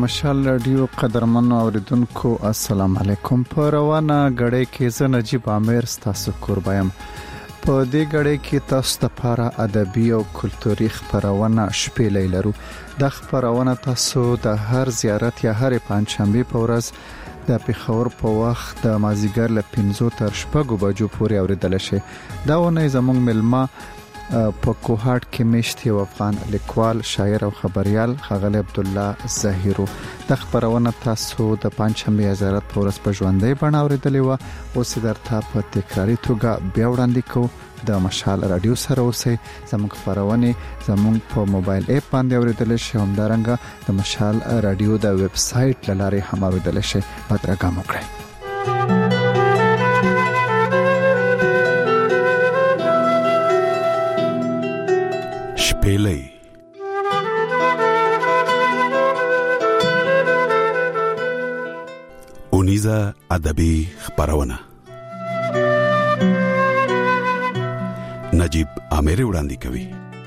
مشال رادیو قدرمنو اوریدونکو السلام علیکم. په روانه غړې کې زه نجیب عامر تاسو قربایم. په دې غړې کې تاسو لپاره ادبي او کلتوري خبرونه شپېلې لرو. د خبرونه تاسو د هر زیارت یا هر پنځشنبه په ورځ د پیښور په وخت د مازیګر ل 5 تر 6 بجو پورې اوریدل شي. دا ونه زموږ ملما په کوهاټ کې مشتي او افغان لیکوال شاعر او خبريال خغل عبد الله زهيرو د خبرونه تاسو د پنځشنبه زیارت په ورځ په ژوندۍ بڼه اوریدلې و او سیدرته په تکراری توګه بیا وړاندې کو د مشال رادیو سره اوسئ. زموږ خبرونه زموږ په موبایل اپ باندې اوریدل شي هم دارنګه د مشال رادیو د ویب سټ لاره هم اوریدل شي. بدرګه مو کړئ. شپېلې اونیزه ادبي خبرونه نجیب عامر وړاندې کوي.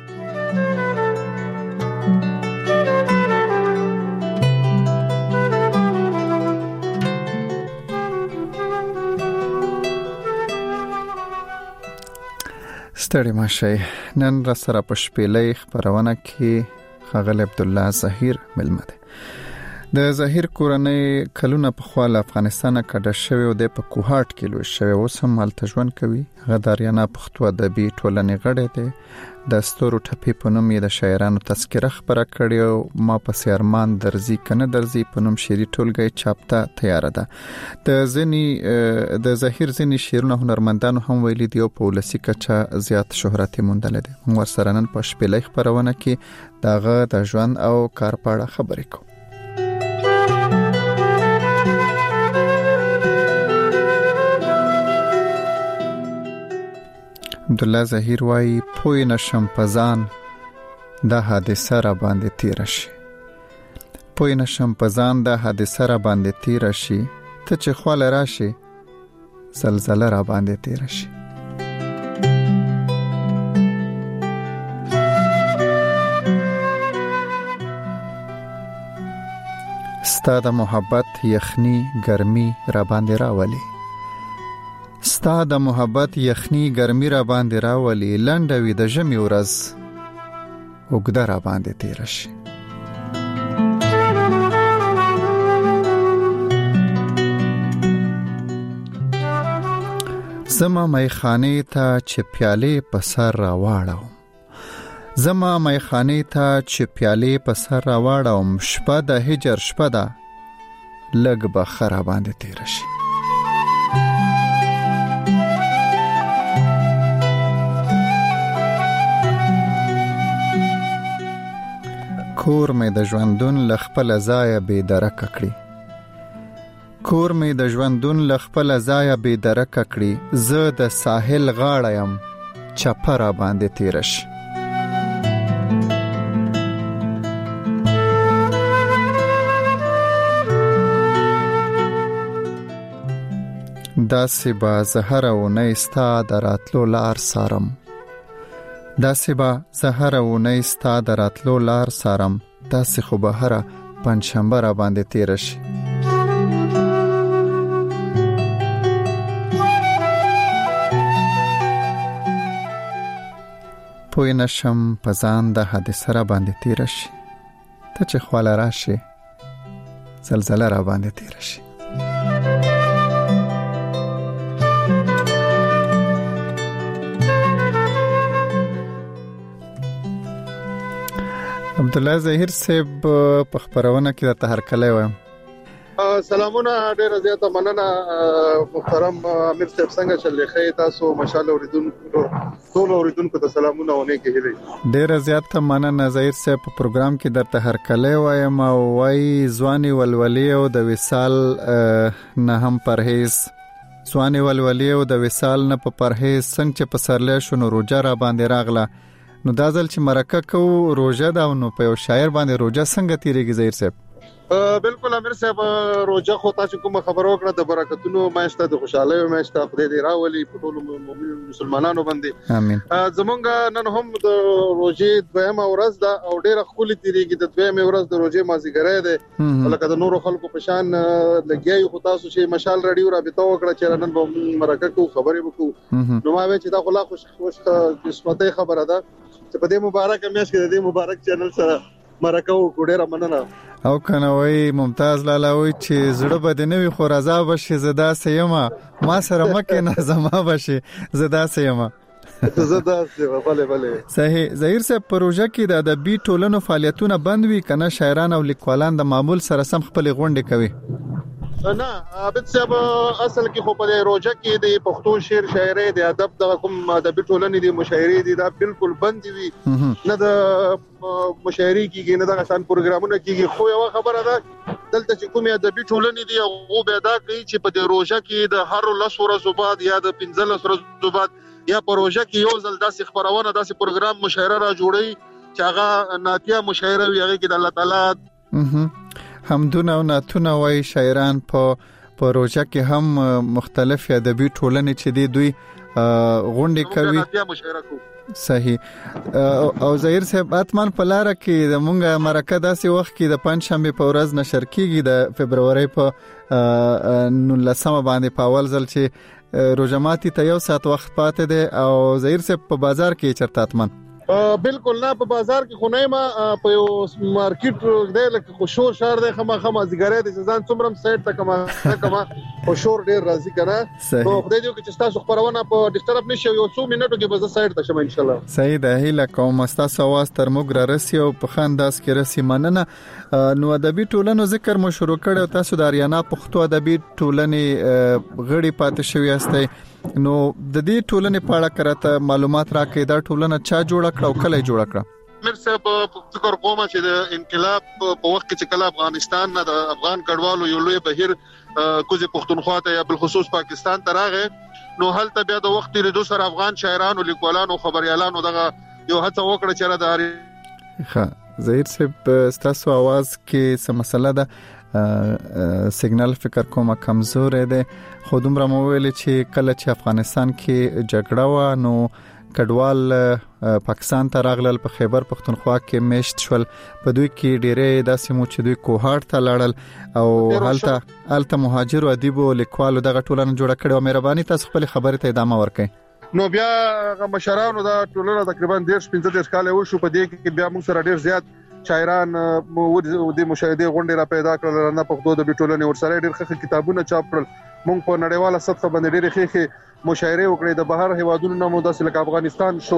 ستړي ماشي. نن را سره په شپېلې خبرونه کې خغل عبد الله زهير ملمه ده. د زهير کورنۍ کلونه په خپل افغانستان کې د شوی او د په کوهاټ کې لوي شوی او سم حالت ژوند کوي. غداریانا پښتو ادبي ټولنې غړې ده. د ستورو ټپي په نوم یې د شاعرانو تذکره خبره کړې او ما په سیارمان درځي کنه درځي په نوم شعري ټولګي چاپته تیار ده. د زهير ځنی شعرونه هنرمندانو هم ویلي دی او په ولسی کچه زیات شهرت موندل دي. موږ سره نن په شپېلې خبرونه کې دغه د ژوند او کار په اړه خبرې کوو. عبد الله زهير وايي پوی نشم پزان دا حادثه را باندې تیر شي. پوی نشم پزان دا حادثه را باندې تیر شي. ته چې خواله راشي زلزلہ را باندې تیر شي. ستا د محبت یخنی ګرمي را باندې راولي. ستا د محبت یخنی ګرمي را باندې راولي. لنډه وي د ژمي ورځ اوږده را باندې تیر شي. زما میخانه ته چې پیالې په سر را واړم. زما میخانه ته چې پیالې په سر را واړم. شپه د هجر شپه ده لږ به خرا باندې تیر شي. کور مې د ژوندون لخپل ځای به درک کړی. کور مې د ژوندون لخپل ځای به درک کړی. زه د ساحل غاړه يم چپره باندې تیر شي. داسې با زهره و نیستا دراتلو لار سارم. داسې با زهره و نیستا دراتلو لار سارم. داسې خو به هره پنځشنبه را باندې تیر شي. پوی نشم پزان د حادثه را باندې تیر شي. ته چې خواله راشي زلزلہ را باندې تیر شي. عبد الله زهير صاحب په خبرونه کې د هرکلی وایم. سلامونه ډیره زیاته مننه محترم امیر صاحب څنګه چلې تاسو مشال اوریدونکو ټول اوریدونکو ته سلامونه ونه کېږي. ډیره زیاته مننه زهير صاحب په پروګرام کې درته هرکلی وایم او وای ځواني ولولي او د وصال نه هم پرهیز. ځواني ولولي او د وصال نه په پرهیز څنګه چې په سرلې شنو روجا را باندې راغله. نو دا ځل چې مرکه کو روجا دا نو په یو شاعر باندې روجا څنګه تیریږي زهير صاحب؟ بالکل امیر صاحب روزه خو تاسو کوم خبرو کړه د برکتونو ماشته د خوشاله ماشته خدای دې راولي په ټول مسلمانانو باندې امين. زمونږ نن هم د روزه دویمه ورځ ده او ډېر خولي تیریږي د دویمه ورځ د روزه مازیګره ده لکه د نورو خلکو په شان لګیای خو تاسو چې مشال رادیو رابطه وکړه چې نن به مرکه کو خبرې وکړو نو ما وی چې دا خلا خوش قسمته خبره ده چې په دې مبارک میاشت کې د دې مبارک چینل سره مرکه وکړه مننه او کنه وای ممتاز لالا وای چې زړه بده نه وي خو رضا بشي زدا سیمه ما سره مکه نه زما بشي زدا سیمه زدا سیمه بله صحیح. ظهیر صاحب پروژه کې د ادبي ټولنو فعالیتونه بند وي کنه شاعران او لیکوالان د معمول سره سم خپل غونډې کوي نه عابد صاحب اصل کې خو په روزه کې د پښتو شعر شاعري د ادب د کوم ادبي ټولنې د مشاعري دي دا بالکل بند وي نه د مشاعري کېږي نه د غسان پروګرامونه کېږي خو یو خبره ده دلته چې کوم ادبي ټولنې دي او به دا کوي چې په روزه کې د هر لس ورځې بعد یا د 15 ورځې بعد یا پروژه کې یو ځل داسې خبرونه داسې پروګرام مشاعره را جوړي چې هغه ناتیه مشاعره وي هغه کې د الله تعالی همدونه او ناتونه وای شاعران په پروژه کې هم مختلف ادبي ټولنې چې دی دوی غونډې کوي صحیح. او ظهیر صاحب اتمن په لار کې د مونږه مرکه داسې وخت کې د پنځشنبه په ورځ نشر کیږي د فبرवरी په 19 باندې په اول ځل چې روزماتي ته یو ساعت وخت پاتې دی او ظهیر صاحب په بازار کې چرته اتمن بالکل نه په بازار کې خو نه ما په یو مارکیټ دی لکه خو شور شهر دی خامخا زیګره د ځان څومره سایت ته کما او شور ډیر راځي کنه نو خدای دې چې تاسو خبرونه په ډیسټرب نشي یو 2 منټو کې به سایت ته شم ان شاء الله صحیح ده هیله کوم تاسو आवाज تر موږ را رسي او په خانداس کې رسي مننه نو ادبي ټولنو ذکر مو شروع کړو تاسو د اریانا پښتو ادبي ټولنې غړي پاتې شوی استئ نو د دې ټولنې په اړه کرته معلومات راکې دا ټولنه چا جوړ کړ او کله جوړ کړ مر صاحب فکر کوم چې د انقلاب په وخت کې چې کله افغانستان نه د افغان کډوالو یو لوی بهیر کوزه پښتونخوا ته یا بل خصوص پاکستان ته راغی نو هلته بیا د وخت لري سره افغان شاعرانو لیکوالانو خبريالانو دغه یو هڅه وکړه چې را داري ښه ظهیر صاحب تاسو आवाज کې څه مسله ده سیګنال فکر کومه کمزور ده خو دومره مو ویل چې کله چې افغانستان کې جګړه و نو کډوال پاکستان ته راغلل په خیبر پختونخوا کې میشت شول په دوی کې ډېرې داسې مو چې دوی کوهاټ ته لاړل او هلته مهاجر او ادیب او لیکوالو دغه ټولنه جوړه کړې او مهرباني تاسو خپل خبرې ته ادامه ورکړئ نو بیا مشرانو دا ټولنه تقریبا 15 کال وشو په دې کې بیا موږ سره ډېر زیات شاعران د مشاهده غونډې را پیدا کړل نه پښتو د ټولنې ورسره ډېر ښه کتابونه چاپ کړل موږ په نړیواله سطح باندې ډېر ښه مشاعره وکړې د بهر هیوادونو نه مو داسې لکه افغانستان شو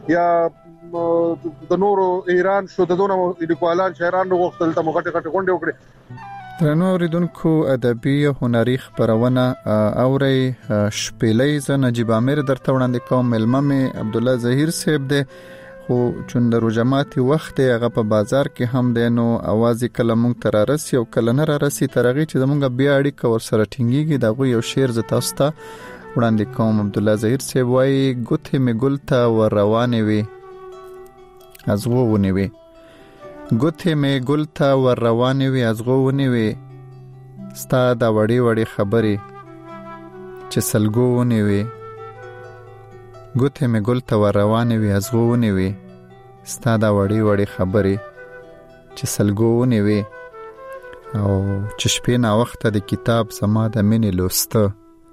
یا د نورو ایران شو د دونو لیکوالان شاعران وغوښتل ته موږ ټکټ غونډې وکړې ترنو اوریدونکو ادبي او هنري خبرونه اوري شپېلې ز نجيب امیر درته وړاندې کوم ملمه عبد الله ظهیر صاحب ده خو چون د روزماتي وخت هغه په بازار کې هم دی نو आवाज کله مونږ تر راسي او کله نه راسي ترغه چې زمونږ بیا اړیکه ور سره ټینګيږي دا یو شعر ز تاسو ته وړاندې کوم عبد الله ظهیر صاحب وايي ګوته می ګلتا ور روانه وي ازغو ونی وي ګوته می ګلتا ور روانه وي ازغو ونی وي ستا دا وړي وړي خبري چې سلګو ونی وي ګوته می ګلتا ور روانه وي ازغو ونی وي ستا دا وړي وړي خبري چې سلګو ونی وي او چې شپې نا وخت د کتاب زما د مینې لوسته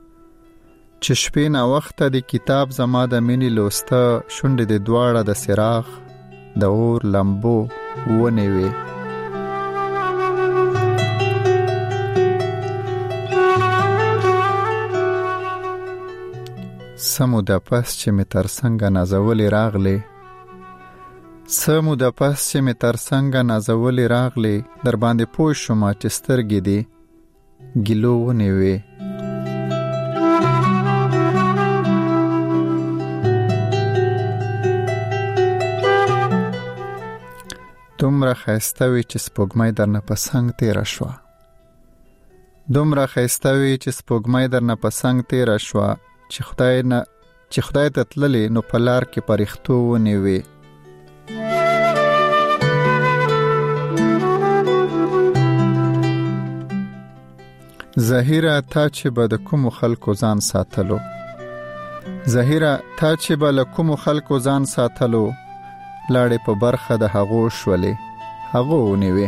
چې شپې نا وخت د کتاب زما د مینې لوسته شونډې د دواړه د سراغ د اور لمبو ونی وي سمو د پس چې می تر څنګه نازولې راغلې سمو د پس چې می تر څنګه نازولې راغلې در باندې پوه شوم چې سترګې دي ګیلو ونی وي دومره خیسته وي چې سپوږمۍ درنه پسنګ تیره شوه دومره خیسته وي چې سپوږمۍ درنه پسنګ تیره شوه چې خدای ته تللې نو په لار کې پرښتو ونی وي زهیره تا چې به د کوم خلکو ځان ساتلو زهیره تا چې به له کوم خلکو ځان ساتلو لاړې په برخه د هغو شولې هغو ونیوې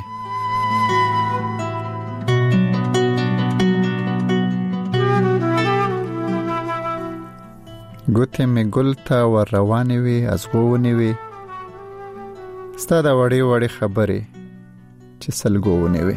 ګوتې مې ګل ته ور روانې وې ازغو ونیوې ستا د وړې وړې خبرې چې سلګو ونیوې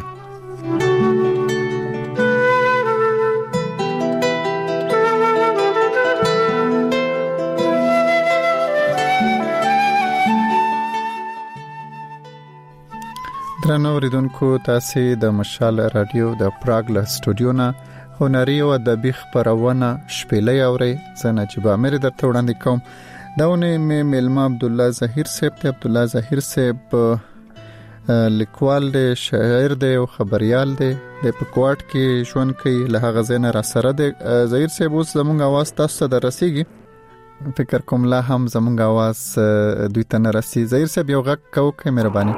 درنو اوریدونکو تاسو د مشال رادیو د پراګ له سټوډیو نه هنري او ادبي خبرونه شپېلې اوري زه نجيب امیر درته وړاندې کوم داونه مې ملما عبد الله ظهیر صاحب ته عبد الله ظهیر صاحب لیکوال دی شاعر دی او خبريال دی د پکواټ کې ژوند کوي له هغه ځای را سره دی ظهیر صاحب اوس زموږ आवाज تاسو ته درسیږي فکر کوم لا هم زموږ आवाज دوی ته نه رسي ظهیر صاحب یو غږ کوئ مهرباني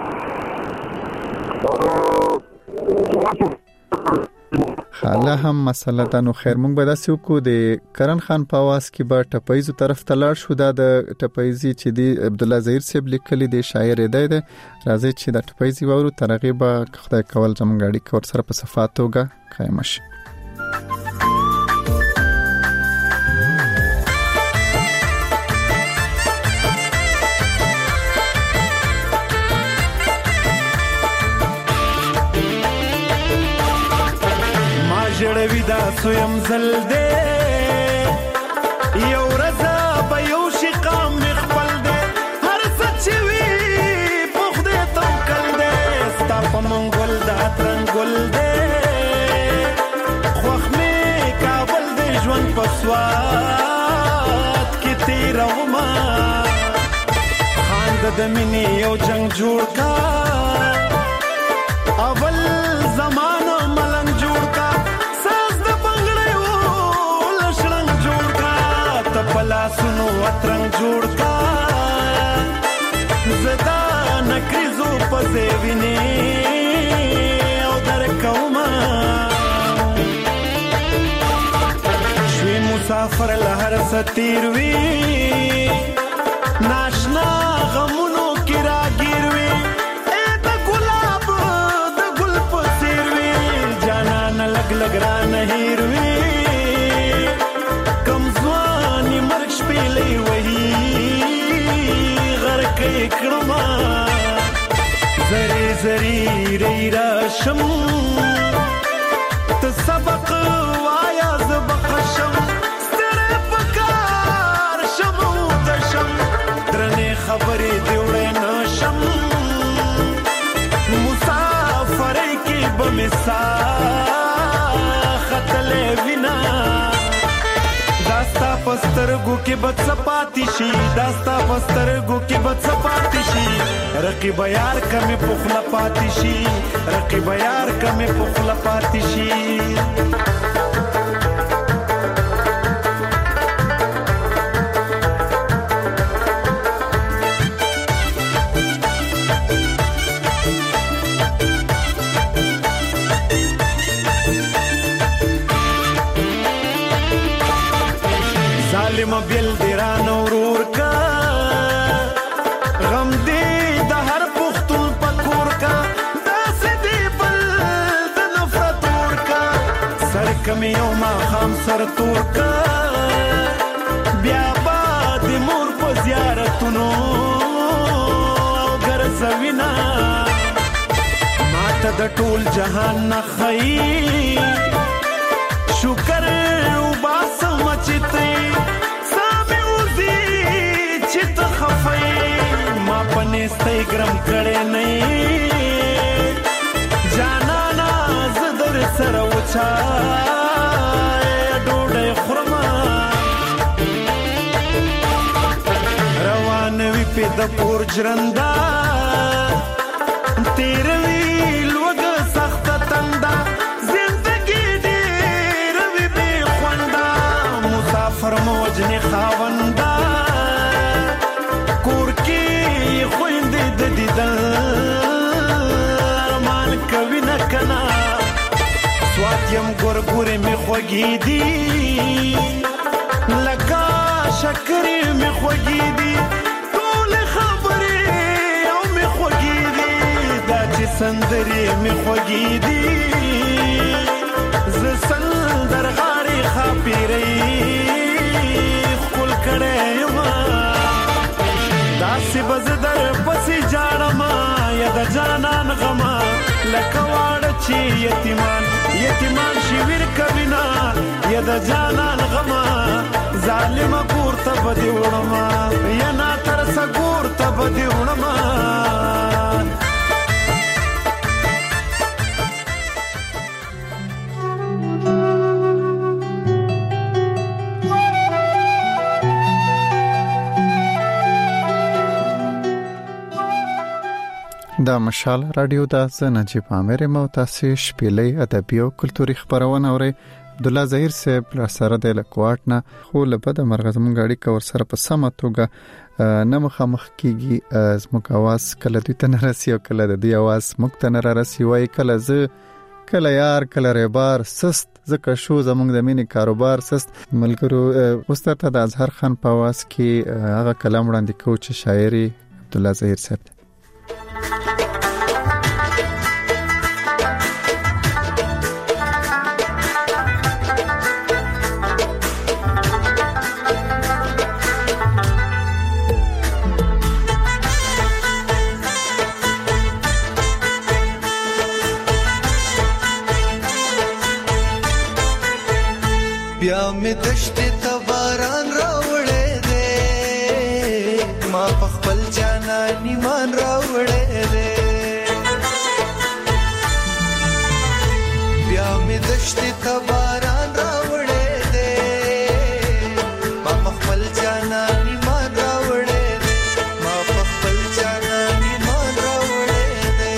خاله هم مسله ده نو خیر مونږ به داسې وکړو د کرن خان په आवाज کې به ټپایزو طرف ته لاړ شو دا د ټپایزي چې دی عبد الله ظهیر صاحب لیکلي دی شاعر دی راځي چې د ټپایزي وورو ترغه به خدای کول زموږ اړیکه ور سره په صفات توګه قائم شي جړوي دا سویم زل دې یو رضا په یو شي قام خپل دې هر څه وی په خدای توکل دې ستا په منګل دا ترنګل دې خوخ می کابل دې ژوند په سوات کې تیروما خاند د مینې یو جنگ جوړ کا اول زمانه ملنګ جوړ کا پلا سنو اترنګ جوړ کا زدا نکریزو پزې ویني او در کوما شوي مسافر لهر ستیر وی ناشنا غمونو کې راګیر وی د ګلاب د ګل پسیر وی جانان لګ لګ را نه هیر وی پیلې وਹੀ غرق کړما زری زری ری راشم ته سبق وایا زبخشم ستره پکار شمو دشم درنه خبرې دیوړې نشم مسافرې کې بمسا خطلې وینا داستا پسترګو کې بد سپاتی شي داستا پسترګو کې بد سپاتی شي رقیب یار کمه پخلا پاتی شي رقیب یار کمه پخلا پاتی شي ما بیل دیران ورور کا غم دی د هر پختون پکور کا داس دی بل د نفرت ور کا سر کمی او ما خام سر تور کا بیا باد مور په زیارتونو ګرځوینا ماته د ټول جهان نه خی شکر او باسم چته ما پنه ستګرم کړه نه جانا نا زدر سره وچا ډوډۍ خورما روان وی په د پور جرندا تیر وی لوګ سخت تندا زندگی ډېر وی به خواندا مسافر موج نه خاوندا ارمان کوي نه کنا سوات یم ګورګورې مې خوږې دي لکه شکرې مې خوږې دي ټولې خبرې او مې خوږې دي دا چې سندرې مې خوږې دي زه سندرغاړې ښاپېرۍ ښکل کړی یم داسې به زه در پسې جاړمه یا د جانان غمه لکه واړه چې یتیمان شي ویر کوینا یا د جانان غمه ظالمه کور ته به دې وړمه یا ناترسه کور ته به دې وړمه دا مشال رادیو دا زه نجیب عامر مو تاسو شپېلې ادبي او کلتوري خبرونه اورئ عبدالله ظهیر صاحب لا سره د لکواټ نه خو لپاره د مرغزم غاړي کور سره په سمه توګه نه مخامخ کیږي زموږ आवाज کله دوی ته نه رسي او کله د دې आवाज موږ ته نه رسي وای کله زه کله یار کله ربار سست زکه شو زموږ د مینې کاروبار سست ملګرو استاد د اظهر خان په आवाज کې هغه کلام وړاندې کوي چې شاعري عبدالله ظهیر صاحب بیا می دشت تباران راوړې دې ما په خپل جانان ایمان راوړې دې بیا می دشت تباران راوړې دې ما په خپل جانان ایمان راوړې دې ما په خپل جانان ایمان راوړې دې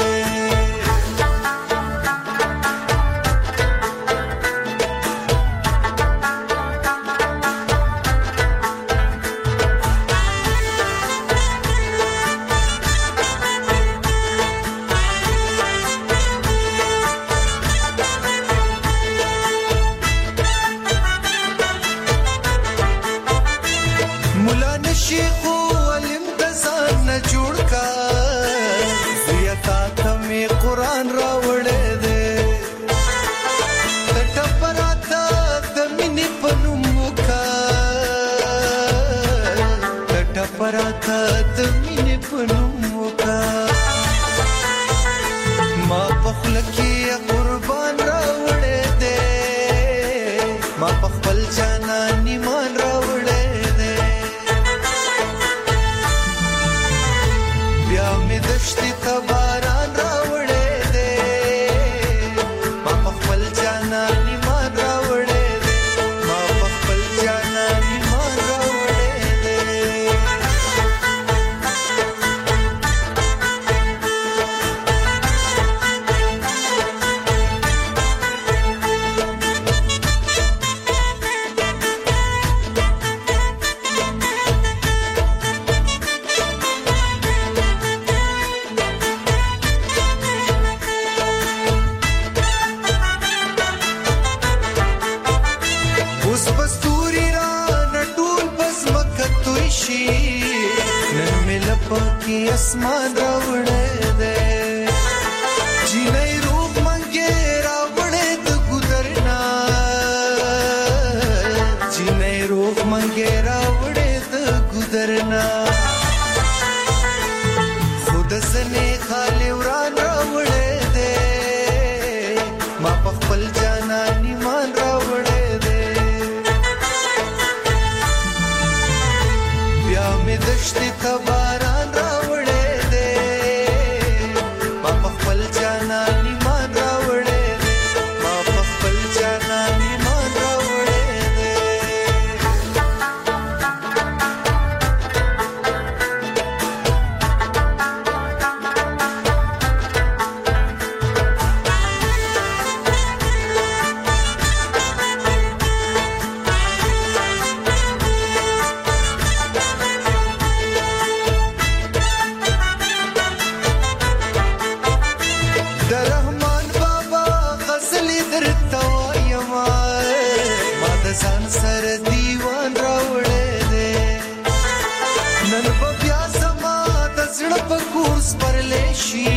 ځان سره دیوان راوړې دې نن په بیا زما د زړه په کورس پرلې شي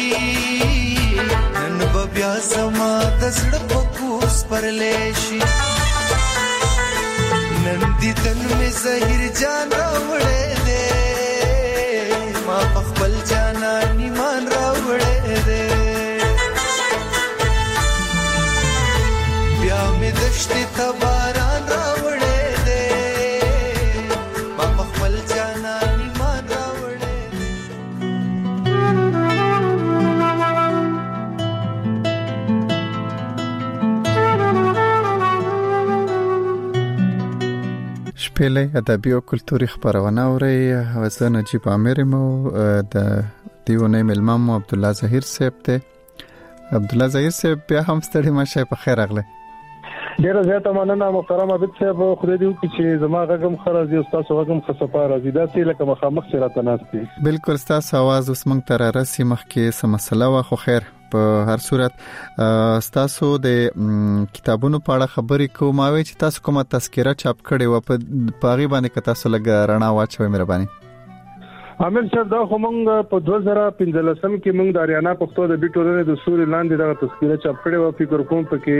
نن په بیا زما د زړه په کورس پرلې شي نن دې تن مې زهیر جان راوړې دې ما په خپل جانان ایمان راوړې دې بیا مې دشتې ته باران راوړې دې ما په خپل جانان ایمان راوړې شپېلې ادبي او کلتوري خبرونه اوري زه نجیب عامر مو د دیونه ملمم عبد الله ظهیر صاحب ته عبد الله ظهیر صاحب بیا هم ستړي مشه په خیر اغله ډیره زیاته مننه محترم عبد صاحب خدای دې وکړي چې زما غږم خرازي او تاسو غږم خصفا راځي دا چې لکه مخامخ سره تناستي بالکل تاسو आवाज اوس موږ تر راسي مخکې سم مسله وا خو خیر په هر صورت تاسو د کتابونو په اړه خبرې کوم او چې تاسو کومه تذکره چاپ کړې و په پاغي باندې که تاسو لګ رڼا واچوي مهرباني عامل صاحب دا خو موږ په 2015 کې موږ د اریانا پښتو د بیټورنې د سوري لاندې دا تذکره چاپ کړې و فکر کوم پکې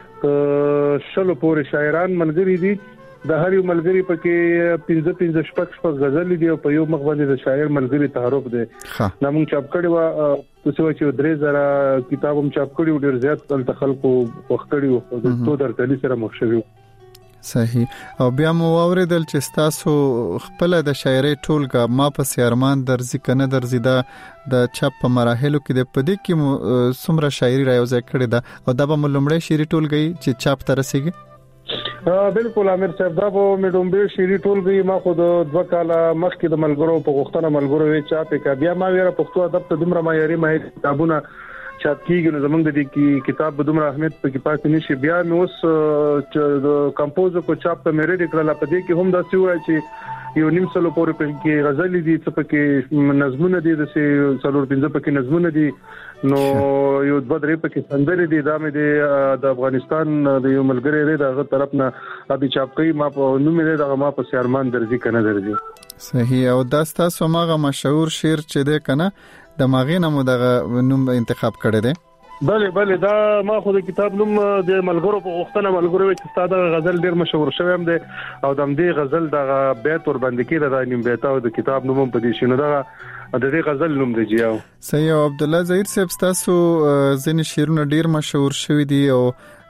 شلو پورې شاعران ملګری دي د هر یو ملګری پکې 15 شپږ غزل دي او په یو مخ باندې د شاعر ملګری تعارف دي نو موږ چاپ کړی و تاسو چې 3000 کتابم چاپ کړی و ډیر زیات خلکو وخت کړی و د درتلی سره مخ شوی صحیح او بیا مو اوریدل چې تاسو خپل د شاعري ټولګه ما په سیارمان درځي کنه درځي دا د چاپ په مراحلو کې د پدې کې سمره شاعري راوځي کړی دا او دا به ملمړی شاعري ټولګي چې چاپ تر رسیږي بالکل امیر صاحب دا به مډومبه شاعري ټولګي ما خو د 2 کاله مخکې د ملګرو په غوښتنه ملګرو وی چاپ کا بیا ما ویره پښتو ادب ته دومره معیاري کتابونه چاپ کیږي نو زمونږ د دې کتاب به دومره اهمیت پکې پاتې نشي بیا مې اوس د کمپوز کو چاپ ته مې ریډ کړل په دې کې هم دا څه وایي چې یو نیم سلو پورې پکې غزل دي څه پکې نظمونه دي د څلور پنځه پکې نظمونه دي نو یو د بدرې پکې سندري دي دا مې د افغانستان د یو ملګری دی دغه طرف نه ابي چاپ کوي ما په نوم دې دغه ما په سیارمان درځي کنه درځي صحیح او دا تاسو ماغه مشهور شعر چې ده کنه د ماغینه مو دغه نوم انتخاب کړی دی بله دا ما خو د کتاب نوم د ملګرو په غوښتنه ملګرو چې ستاسو غزل ډیر مشهور شوی هم دی او د دې غزل د بیت ور باندې کې د نیم بیت او د کتاب نوم په دې شنو دا د دې غزل نوم دی جیاو صحیح عبد الله ظهیر صاحب تاسو ځین شعرونه ډیر مشهور شوی دي او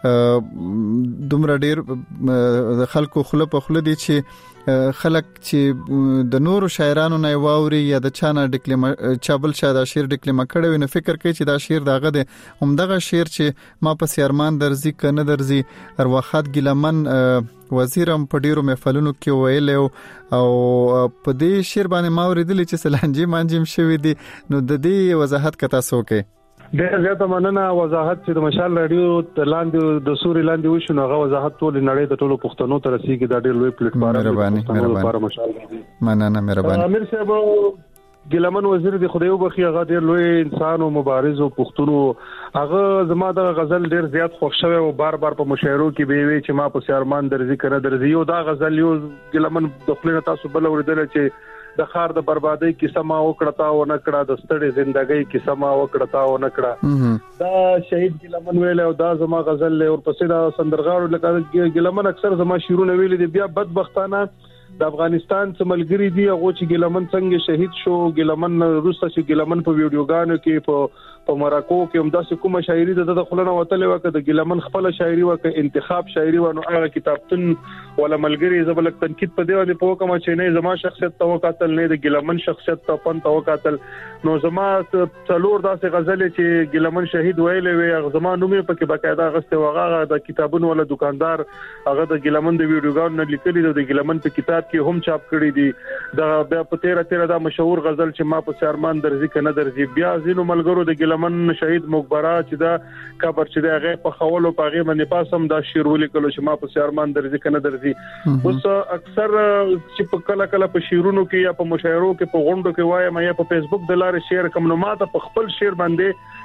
دومره ډیر خلکو خله په خله دي چې خلک چې د نورو شاعرانو نه واوري یا د چانه ډکلیما چابل شاده شعر ډکلیما کړي نو فکر کوي چې دا شعر داغه دی همدغه شعر چې ما په سیارمان درځي کنه درځي ارواخات ګلمن وزیرم په ډیرو محفلونو کې ویل او په دې شعر باندې ما اوریدل چې سلانجی مانجیم شوی دی نو د دې وضاحت کتا سوکې ډېر زیاته مننه وضاحت چې د مشال رادیو لاندې د سوري لاندې وشو نو هغه وضاحت ټول نړۍ د ټولو پښتنو ته رسیدي دا ډېر لوی پلیټ فارم مهرباني مهرباني امیر صاحب ګلمن وزیر دی خدای وبخي هغه ډېر لوی انسان او مبارز او پښتون هغه زما د غزل ډېر زیات خوښ شوی او بار په مشاعرو کې به وی چې ما په سیارمان درځي کنه درځي یو دا غزل یو ګلمن د خپل تاسو بل اوریدل چې د خار د بربادۍ کیسه ما وکړه او نکړه د ستړي ژوندۍ کیسه ما وکړه او نکړه دا شهید ګلمن ویل او دا زما غزل له اور پسې دا سندرغاړو لکه ګلمن اکثر زما شعرونه ویل دي بیا بدبختانه د افغانستان څملګری دی هغه چې ګلمن څنګه شهید شو ګلمن روسته چې ګلمن په ویډیوګانو کې په مراکو کې هم داسې کومه شاعري د خلنو وتلې وکړه د ګلمن خپل شاعري وکړه انتخاب شاعري ونه هغه کتابتون ولا ملګری زبلک تنقید په دی باندې په کومه چې نه زما شخصیت تو قاتل نه د ګلمن شخصیت ته پن تو قاتل نو زما څلور داسې غزل چې ګلمن شهید ویلې وي زما نومې په کې باقاعده غسته وغه د کتابونو ولا دکاندار هغه د ګلمن د ویډیوګانو لیکلي د ګلمن په کتاب کې هم چاپ کړی دي دا بیا په 13 دا مشهور غزل چې ما په سیارمان درځي کنه درځي بیا زینو ملګرو د ګلمن شهید مقبره چې دا قبر چې دا هغه په خولو په هغه باندې پاسم دا شعر ولیکلو چې ما په سیارمان درځي کنه درځي اوس اکثر چې په کله په شعرونو کې یا په مشاعرو کې په غونډو کې وایم یا په فیسبوک د لارې شعر کوم نو ما ته په خپل شعر باندې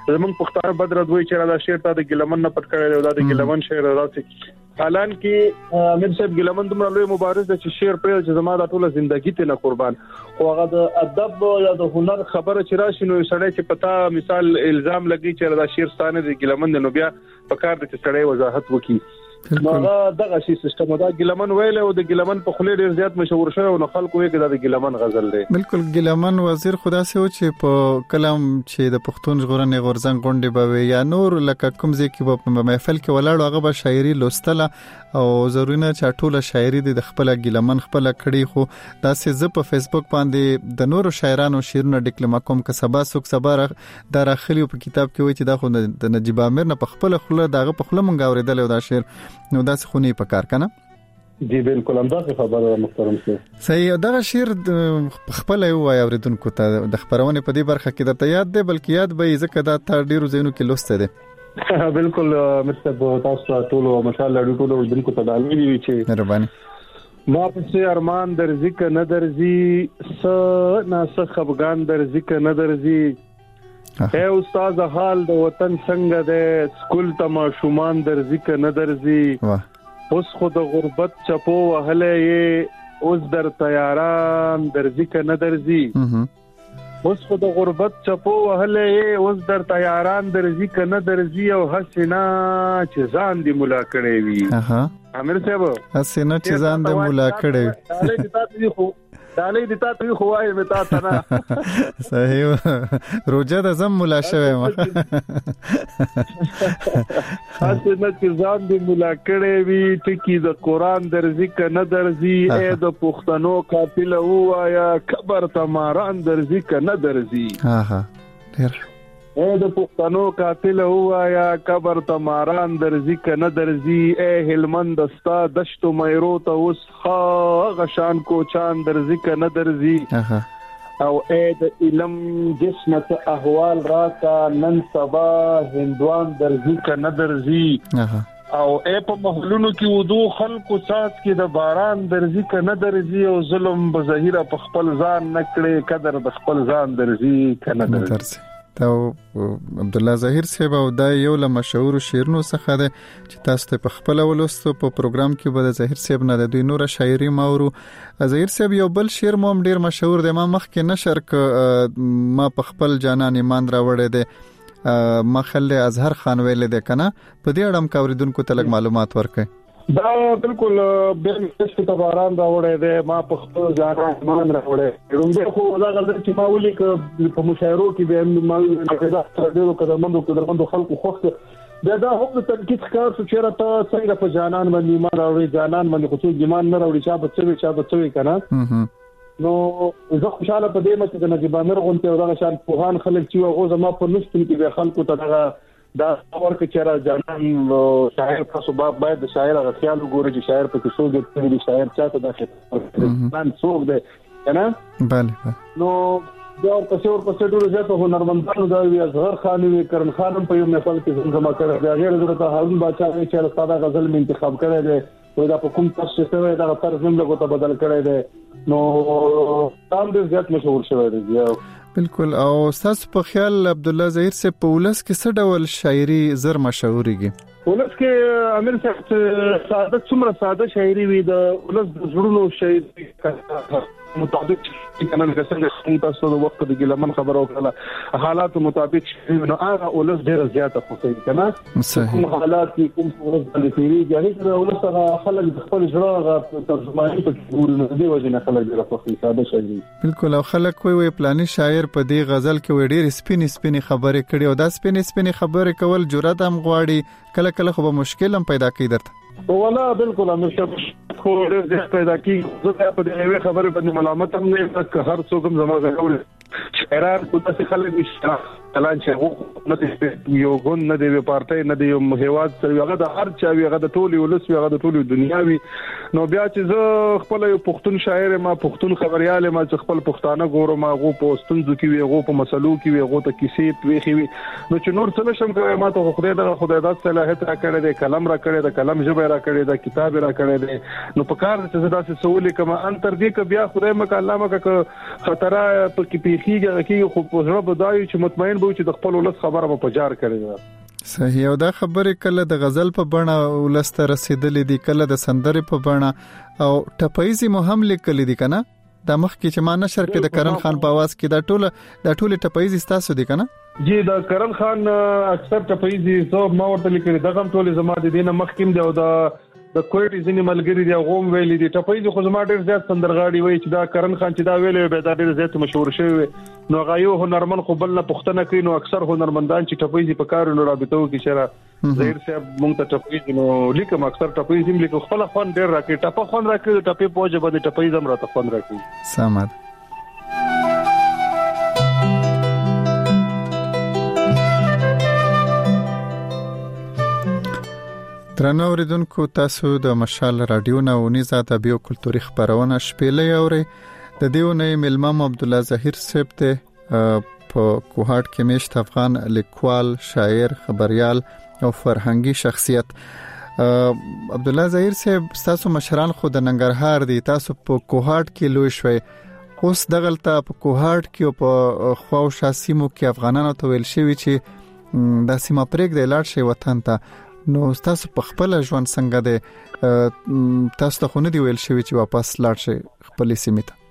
زمون پختار بدر دوی چې دا شعر ته د ګلمن نه پټ کړی دا د ګلمن شعر راځي حالان کې امیر صاحب ګلمن دومره لوی مبارز د شعر په چې زما د ټوله ژوندۍ ته نه قربان خو هغه د ادب یا د هنر خبره چې راشي نو سړی چې پتا مثال الزام لګي چې دا شعر ستانه د ګلمن نو بیا په کار د سړی وضاحت وکړي نو دغه شی سیستم دا ګلمن ویل او د ګلمن په خله ډیر زیات مشهور شوی او خلکو یې دا د ګلمن غزل دی بالکل ګلمن وزیر خدا سه و چې په کلام چې د پښتون ژغورنې غورځنګ غونډې به یا نور لکه کوم ځای کې په محفل کې ولاړ هغه به شاعري لوستله او ضروري نه چې ټوله شاعري د خپل ګلمن خپل کړي خو دا سه ز په فیسبوک باندې د نورو شاعرانو شعرونه ډیکلما کوم که سبا سوک سبا د راخلی په کتاب کې وایي چې دا خو د نجیب امیر نه په خپل خله دغه په خله مونږ اوریدل او دا شعر نو دا څه خونی په کار کنه جی بالکل هم دا خبره محترم سي صحیح دا شعر خپل یو وای اوریدونکو ته د خبرونه په دې برخه کې د یاد دی بلکې یاد به ځکه دا تر ډیرو زینو کې لوسته دی بالکل مستر تاسو ټول او ماشاءالله ټول اوریدونکو ته دالي وی چې مهرباني ما په ارمان در ذکر نه درځي س ناس خفغان در ذکر نه درځي اے استاد حال د وطن څنګه ده سکول ته شومان در ذکر نه درځي اوس خود غربت چپو وهله اوس در تیاران در ذکر نه درځي اوس خود غربت چپو وهله اوس در تیاران در ذکر نه درځي او حسینا چې ځان دی ملا کړي وي امیر صاحب حسینا چې ځان دی ملا کړي دالې د تاسو خو وایي متا تنا صحیح روزه د زم مولا شوی ما خاصه نه چې ځان دی مولا کړي وی ټکی د قران در ذکر نه درځي اې د پښتنو قاتل وایا خبر تماران در ذکر نه درځي ها ډیر اے د پښتنو قاتل وایا قبر تماران در ذکر نه درځي اے هلمند استا دشت مېرو ته اوس غشان کو چاند در ذکر نه درځي او اے د علم جسم ته احوال راکا نن سبا هندوان در ذکر نه درځي او اے په محلونو کې ودو خلکو سات کې د باران در ذکر نه درځي او ظلم بظاهره په خپل ځان نکړي قدر د خپل ځان درځي کنه درځي دا عبد الله ظاهر صاحب او دا یو له مشهور شعرونو څخه ده چې تاسو ته په خپل ولوستو په پروګرام کې به د ظاهر صاحب نه د دوی نور شاعري ماورو ظاهر صاحب یو بل شعر مو ډیر مشهور دی ما مخکې نشر ک ما په خپل جانان ایمان راوړی دی ما خل اظهر خان ویل دی کنه په دې اړه کاوریدونکو ته لږ معلومات ورکړئ دا بالکل به څه تباران راوړی دی ما په خپل ځان ایمان راوړی رومبه خو دا غلط چې ما ولي ک په مشاعرو کې به ما دا ډیرو کډمندو خلکو خوخه دا هم د تنقید کار چې راته څنګه په جانان باندې ایمان راوړی جانان باندې خو ایمان نه راوړي چا بچوي کنه نو زه خوشاله په دې مته د نجیب امیر غونته او دا شان پوهان خلک چې هغه زما په نشته کې به خلکو ته دا ورکه چې را جانان شاعر تاسو باید د شاعر غو خیال وګورئ چې شاعر په څه څه دی شاعر چاته دا څنګه څوک دی کنه بله نو دا په ټول ځای هنرمندانو دا وی اظهر خان وی کرن خانم په یو مثال کې زما کړه دا غیر ضرورت هارون بادشاہ چې ساده غزل می انتخاب کړی دی دا په کوم تاسو څه دا طرز هم لګو ته بدل کړی دی نو تام دې ځات مشهور شوی دی بالکل او تاسو په خیال عبد الله ظاهر سے په ولس کې څه ډول شاعري زر مشهوريږي ولس کې امیر صاحب ساده څومره ساده شاعري وي د ولس د زړونو شاعري مطابق کنه څنګه تاسو د وخت د ګلمن خبرو کړه حالات مطابق نو هغه ولس ډیر زیاته خوشي کنه کوم حالات کوم ولس د تیریږي هغه ولس هغه خلک د خپل ژړا ترجمانی په ګورنه دی وجنه خلک ډیر خوشي ساده شاعري بالکل او خلک کوئی پلاني شاعر په دې غزل کې ډیر سپینې خبرې کړي او دا سپینې خبرې کول جرأت هم غواړي کله خو به مشکل هم پیدا کوي درته ولا بالکل امیر صاحب خو ډېر ځای پیدا کیږي زه په دې خبره باندې ملامت هم نه یم هر څوک هم زما غوړي شعران په داسې خلک نشته کلان چې نه دي یو ګون نه دی پارټي نه دی یو هیواد سره هغه د هر چا هغه د ټولي ولس هغه د ټولي دنیاوي نو بیا چې زه خپل یو پښتون شاعر ما پښتون خبريال ما چې خپل پښتانه ګورم غو په ستونزو کې وي غو په مسلو کې وي غو ته کیسې ویخي وي نو چې نور څه نشم کوي ما ته خدای د صلاحیت را کړی دی کلم را کړی دی کلم ژبه را کړی دی کتاب را کړی دی نو په کار چې زدا سه سوالې کما ان تر دې ک بیا خدای مکه الله مکه خطر په کې پیخیږي خو په ژبه بدایي چې مطمئن به چې د خپل ولس خبره په جار کړی صحیح او دا خبره کله د غزل په بڼه ولسته رسیدلې دي کله د سندرې په بڼه او ټپایزي مهم لیکل دي کنه د مخ کې چې ما نشر کې د کرن خان په आवाज کې د ټوله ټپایزي ستاسو دي کنه جی دا کرن خان اکثر ټپایزي زو ما ورته لیکل دغه ټوله زما د دینه مخ کې دی او د کوټي ځینې ملګری دی غوم ویلي دي ټپایزي خو زما ډیر زیات سندرغاړي وای چې دا کرن خان چې دا ویلې به دا ډیر زیات مشهور شوی نو غایو هنرمن خو بل نه پښتنه کوي نو اکثر هنرمندان چې ټپایزي په کارونو رابطو کې شره زهیر صاحب مونږ ته ټپایزي نو لیکم اکثر ټپایزي لیکو خپل خون ډیر راکې ټپه خون راکې ټپې پوجا باندې ټپایزي هم راته خون راکې سمد درنو اوریدونکو تاسو د مشال رادیو نه ونیزه ادبي او کلتوري خبرونه شپېلې اوري د دیونه ملمم عبد الله ظاهر صاحب ته په کوهاټ کې مشت افغان لیکوال شاعر خبريال او فرهنګي شخصیت عبد الله ظاهر صاحب تاسو مشران خو د ننګرهار دي تاسو په کوهاټ کې لوی شوي اوس دغلته په کوهاټ کې او په خواو شاسیمو کې افغانانو ته ویل شوی چې د سیمه پرېګ د لاړ شي وطن ته نو تاسو په خپل ژوند څنګه ده تاسو ته خو نه دی ویل شوی چې واپس لاړ شي خپل سیمه ته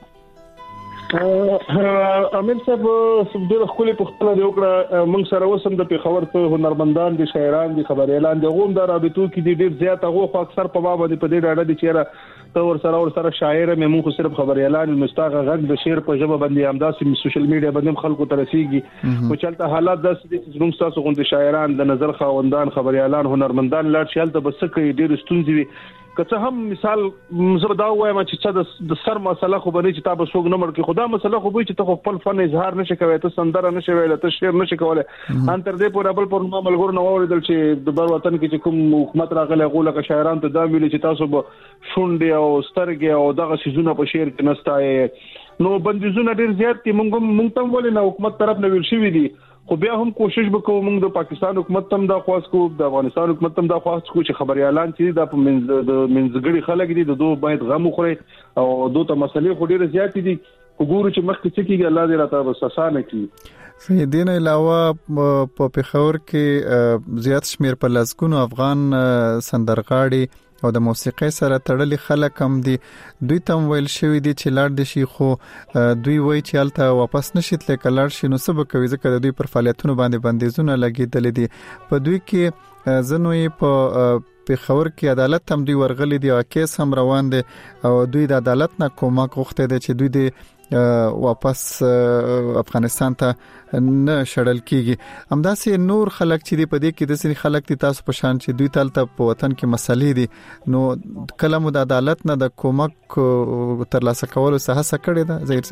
امیر صاحب ډېر خولي پښتنه دی وکړه موږ سره وسم د پیښور ته هنرمندان دي شاعران دي خبريالان دي غوم د رابطو کې دي ډېر زیات هغه اکثر په باب باندې په دې ډاډه دي چې ته ور سره شاعر مې موږ صرف خبريالان مستاغه غږ د شعر په ژبه باندې همداسې سوشل میډیا باندې خلکو ته رسیږي او چلته حالات داسې دي چې موږ تاسو غوندي شاعران د نظر خاوندان خبريالان هنرمندان لاړ شي ته بس کې ډېر ستونزې وي که هم مثال زه دا وایم چې د سر مسله خو باندې چې تاسو څنګه نمبر کې خدا مسله خو به چې ته خپل فن اظهار نشي کوي ته سندره نشي ویل ته شعر نشي کولای ان تر دې پورې بل پر ملګرو نو اوریدل چې د بر وطن کې کوم حکومت راغله غوله که شاعران ته دا ویل چې تاسو به شونډې او سترګې او دغه سيزونه په شعر کې نستای نو بندیزونه ډیر زیات دي مونږ ته ولې نه حکومت طرف نه ویل شوی دي خو بیا هم کوشش وکړو موږ د پاکستان حکومت تم دا خواست کو د افغانستان حکومت تم دا خواست کو چې خبريالان چې د منځګړي خلک دي د دوه باید غم خوري او دوه ته مسلې خو ډیره زیات دي وګورو چې مخکې څه کیږي الله دې راته وساسانه کړي په دې نه علاوه په پیښور کې زیات شمیر په لاسګونو افغان سندرغاړي او د موسیقي سره تړلي خلک هم دي دوی تم ویل شوی دي چې لاړ دي شي خو دوی وایي چې الته واپس نشیت لکه لاړ شي نو سبب کوي ځکه د دوی پر فعالیتونو باندې بندیزونه لګیدل دي په دوی کې زنوې په پیښور کې عدالت هم دوی ورغلي دي او کیس هم روان دي او دوی د عدالت نه کومک غوښته دي چې دوی د واپس افغانستان ته نه شړل کیږي همداسې نور خلک چې دی په دې کې د سری خلک دي تاسو په شان چې دوی تلته په وطن کې مسلې دي نو کلمو د عدالت نه د کومک ترلاسه کولو څه هڅه کړې ده ظاهر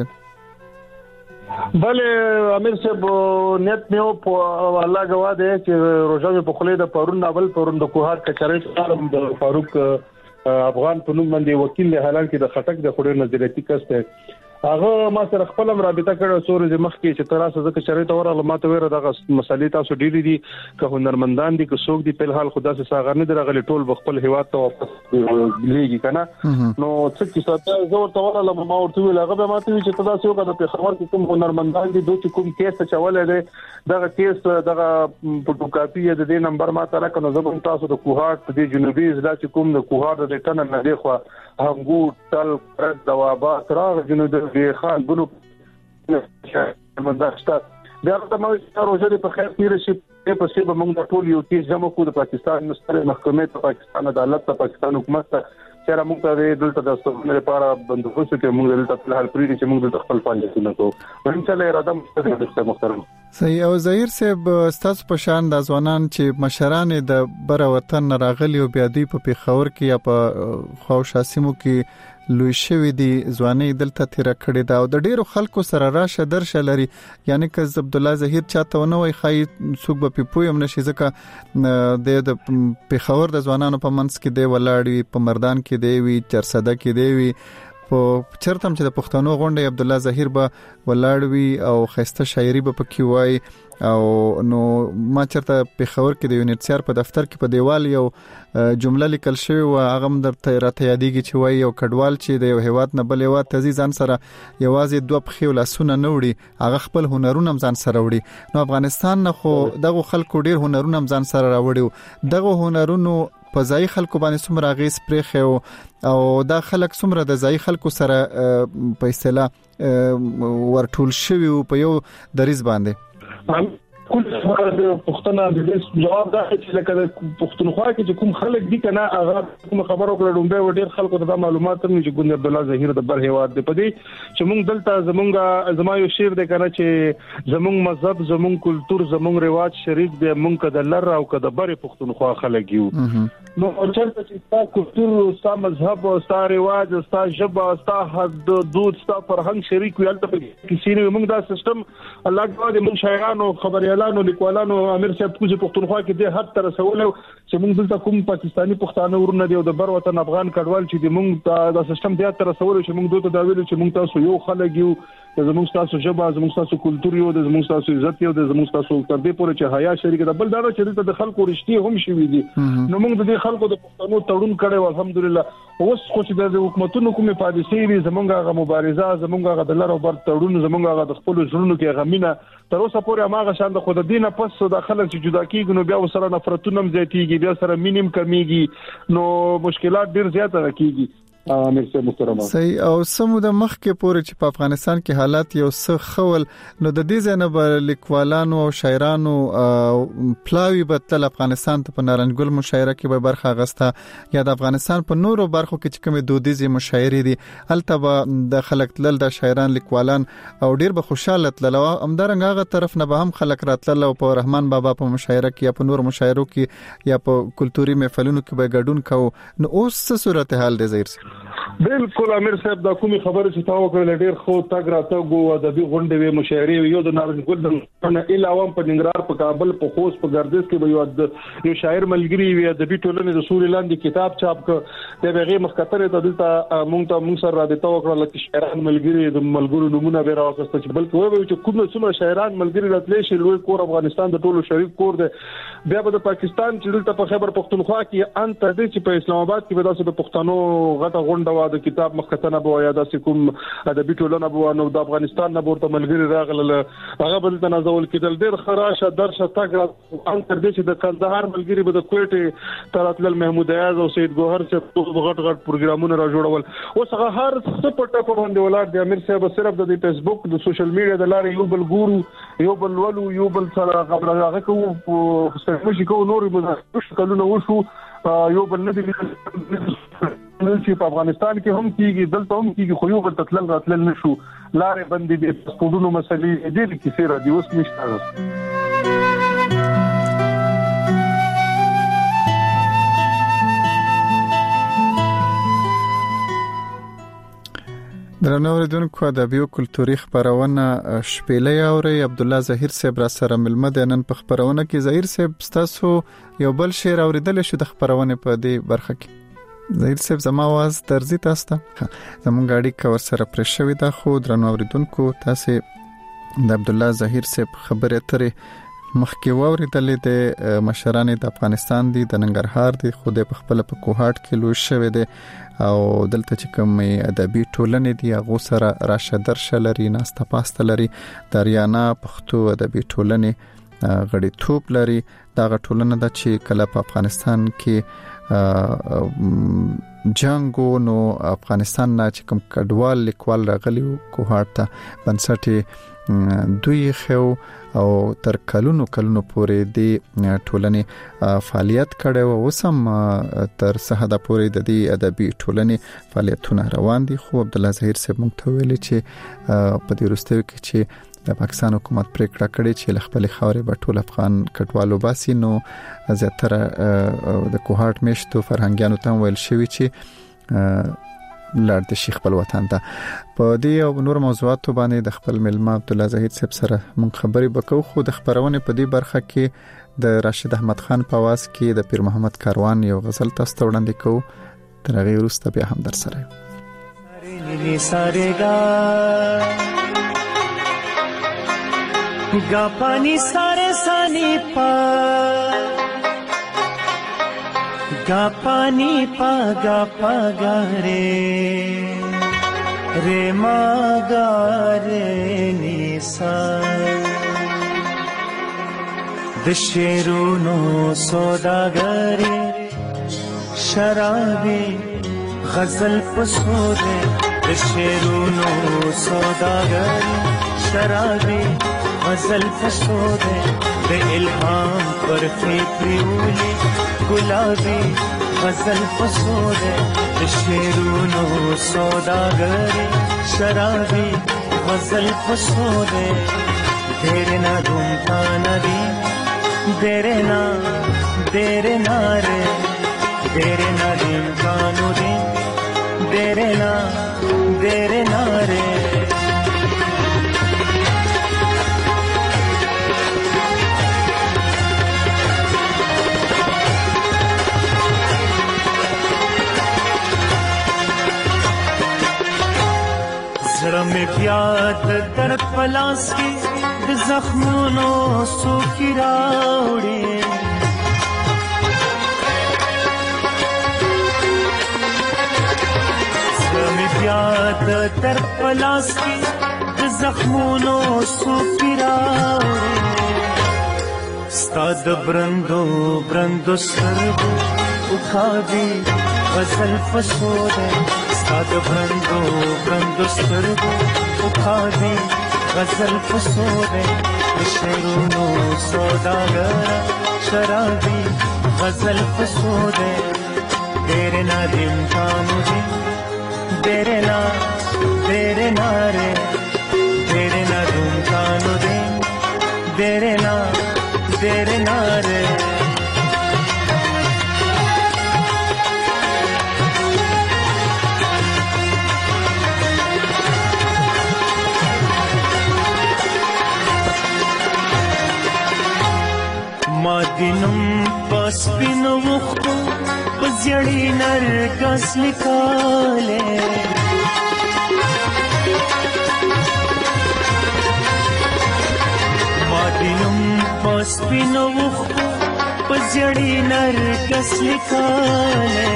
صاحب بله امیر صاحب نیت میو په الله گواه دی چې روزه په خله د پرون اول پرون د کوهات کچرې عالم د فاروق افغان په نوم باندې وکیل له حالان کې د خټک د خوري نظریاتي کسته هغه ما سره خپل رابطه کړو سورې مخ کې چې تراسه ځکه شریته ورغله ماته ویره دغه مسلې تاسو ډېری دي که هنرمندان دي که څوک دي په حال خدا سره ساغر نه درغلي ټول خپل هیواد ته واپس لېږي کنه نو څه کې ساته زور ته ورغله ما ورته ویل هغه به ماته وی چې تاسو یو کده په خبر کې کوم هنرمندان دي دوی کوم کیس چولې دي دغه کیس دغه فوټوکاپي د دې نمبر ما سره کنه زبون تاسو د کوهات د جنوبي ضلع چې کوم د کوهات د ټن نه دی خو هنګو تل پرد دوابات راغ جنوب دی خان بنو منداشت بیا د موږ روزه په خیر کې رشي په څه به موږ د ټول یو کیس جمع کو د پاکستان مستقل محکمې ته پاکستان عدالت ته پاکستان حکومت ته چې موږ ته دلته د استوګنې لپاره بندوبست کې موږ دلته په حال پرې چې موږ د خپل فعالیتونه کوو ان شاء الله اراده مستقل محترم صحیح. او ظاهر صاحب ستاسو په شان د ځوانان چې مشران د بر وطن راغلي او بیا دوی په پیښور کې یا په خوشاسمو کې لوی شوی دي ځواني دلته تیر کړی دا او د ډیرو خلکو سره راشه درشه لري. یعنی که عبد الله ظهیر چاته ونه وای خای څوک به پویم نشي ځکه د پیښور د ځوانانو په منځ کې دی ولاړی، په مردان کې دی وی، چرسده کې دی وی، په چرتم چې د پښتنو غونډه عبد الله ظهیر به ولاړوي او خسته شاعري به پکې وای. او نو ما چرته پیښور کې د یونیټسیار په دفتر کې په دیوال یو جمله لیکل شوی و، هغه درته راته یادېږي چې وای یو کډوال چې د یو هیواد نه بل هیواد ته ځان سره یوازې دوه پخې لاسونه نه وړي، هغه خپل هنرونه ځان سره وړي. نو افغانستان نه خو دغه خلکو ډیر هنرونه ځان سره راوړي، دغه هنرونو په ځای خلکو باندې څومره غیس پرېخو او دا خلک څومره د ځای خلکو سره په اصطلاح ورټول شوی په یو دریز باندې. کول پښتنه د دې جواب دا چې لکه پښتونخوا کې چې کوم خلک دي کنه هغه کوم خبرو کړو به ډېر خلکو ته معلومات هم چې ګوند عبد الله ظهیر د بر هیواد دی. په دې چې موږ دلته زما یو شعر دی کنه چې زموږ مذهب، زموږ کلچر، زموږ رواج شریک دی، موږ کده لر او کده بر پښتونخوا خلک یو. نو چرته چې تاسو کلچر، تاسو مذهب، تاسو رواج، تاسو ژبه، تاسو حد دود، تاسو فرهنګ شریک ویل ته کسی نه موږ دا سیستم الله دې موږ شاعرانو، خبريالانو، لیکوالانو، امیر صاحب کوم پښتونخوا کې د هر تر سوال چې موږ دلته کوم پاکستانی پښتانه ورونه دی او د بر وطن افغان کډوال چې د موږ دا سیستم د تر سوال چې موږ دوی ته دا ویل چې موږ تاسو یو خلک یو، زموږ تاسو ژبه، زموږ تاسو کلچر یو، زموږ تاسو عزت یو، زموږ تاسو تر دې پورې چې حیا شریک ده. بل دا چې د خلکو رښتیا هم شوي دي. نو موږ د خلکو د پښتنو تړون کړو الحمدلله. اوس خو چې د حکومتونو کومه پالیسي وي، زمونږه غو مبارزه، زمونږه د لارو بر تړون، زمونږه د خپل ژوندونو کې غمینه تر اوسه پورې ماغه شان د خود دینه پس د خلک چې جدا کیږي نو بیا وسره نفرتونه هم زیاتیږي، بیا سره مینیم کمیږي، نو مشکلات ډیر زیات راکېږي. مرسته محترمه. صحیح. او سمو د مخ کې پورې چې په افغانستان کې حالات یو څه خول نو د دې ځنه بر لیکوالانو او شاعرانو پلاوی بدل افغانستان ته په نارنجګل مشاعره کې به برخه غسته یا د افغانستان په نورو برخو کې چې کومه دودیزي مشاعري دي البته د خلک تل د شاعران لیکوالان او ډیر به خوشاله تل او همدارنګه هغه طرف نه به هم خلک راتل او په رحمان بابا په مشاعره کې یا په نور مشاعرو کې یا په کلتوري محفلونو کې به ګډون کوو. نو اوس څه صورتحال دی ظاهر؟ بالکل امیر صاحب دا کومي خبره چې تاسو کړل ډیر خو تاګ راتګو ادبي غونډې وي، مشاعرې یو د نارنجګل نه علاوه په ننګرهار، په کابل، په خوست، په ګردیز کې به یو شاعر ملګری وي ادبي ټولنې د سوري لاندې کتاب چاپ ک د هغه مخکتره د دلته مونږ سره رابطه وکړه چې شاعران ملګری د ملګرو نمونه به راوځي چې بلکې وایي چې کوم څومره شاعران ملګری راتلې شي لوی کور افغانستان د ټولو شریک کور دی. بیا به د پاکستان چې دلته په خیبر پختونخوا کې ان تر دې چې په اسلام آباد کې به تاسو د پښتنو غټه غونډه د کتاب مخکتنه به یا د کوم ادبي ټولنه به نو د افغانستان نه ورته ملګری راغله هغه بل تنازل کېدل ډیر خراشه درشه تاګ ان تر دې چې د کندهار ملګری به د کوټه تراتل محمود ایاز او سید ګوهر چې غټ پروګرامونه را جوړول. اوس هغه هر څه په ټاپه باندې ولر د امیر صاحب صرف د فیسبوک د سوشل میډیا د لارې یو بل ګورو، یو بل ولو، یو بل سره خبره هغه کوو په ستاسو کو نور به کلونه وشو یو بل نه دي چې په افغانستان کې هم کیږي دلته هم کیږي خو یو بل تتلل راتلل نشو لارې بندې دي پاسپورتونو مسلې دې کې سره دی اوس نشته. درنو اوریدونکو ادبي او کلتوري خبرونه شپېلې اوري عبد الله ظهیر صاحب را سره ملمه د نن په خبرونه کې. ظهیر صاحب تاسو یو بل شعر اوریدل شو د خبرونه په دې برخه کې؟ ظهیر صاحب زما आवाज درځي تاسو ته؟ زموږ غاډي کور سره پر شوی دا خو درنو اوریدونکو تاسو د عبد الله ظهیر صاحب خبره ترې مخکې واوریدلې د مشران د افغانستان دي د ننګرهار دي خو د خپل په کوهاټ کې لوي شوی دي او دلته چې کوم ادبي ټولنې دي هغه سره راشه درشه لري، ناسته پاسته لري، دریانا پښتو ادبي ټولنې غړي توپ لري. دا ټولنه د چې کله په افغانستان کې جنگو نو افغانستان نه چې کوم کډوال لیکوال راغلی کوهاټ ته بنسټي دوی خو او تر کلونو پورې د ټولنې فعالیت کړي او سم تر سهدا پورې د دې ادبي ټولنې فعالیتونه روان دي. خو عبد الله ظهیر صاحب مونږ ته ویل چې په دې وروسته کې چې د پاکستان حکومت پریکړه کړې چې خپل خاورې په ټول افغان کډوالو باسي. نو زیاتره د کوهاټ میشتو فرهنګیانو ته ویل شوی چې لړ د شیخ خپل وطن ته. په دې او نور موضوعاتو باندې د خپل ملما عبدالله زاهد صاحب سره مونږ خبرې وکړو. خو د خبرونه په دې برخه کې د راشد احمد خان په आवाज کې د پیر محمد کاروان یو غزل تاسو ته وړاندې کوو. تر هغه وروسته بیا هم در سره گا پانی سارے سانی پا گا پانی پا گا پا گا رے ما گا رے نیسا دشیرونو سوداگری شرابی غزل پسودے دشیرونو سوداگری شرابی غزل پسودے بے الہام پر فکریولی گلابی غزل پسودے دشیرونو سوداگری شرابی غزل پسودے دیرے نا دھومتا ندی دیرے نا رے دیرے نا دھومتا ندی دیرے نا رے زړه مې بیا د درد پلاس کې د زخمونو سوکي راوړي زړه مې بیا د درد پلاس کې د زخمونو سوکي راوړي ستا د برندو سترګو وخابي غزل پسودے ساد برندو سترگو اخادی غزل پسودے شیرونو سوداگر شرابی غزل پسودے دیرے نا دمکانو دی دیرے نا رے دیرے نا دمکانو دی دیرے نا رے مادینم پس پینو وختو پزیړی نرګس لیکاله مادینم پس پینو وختو پزیړی نرګس لیکاله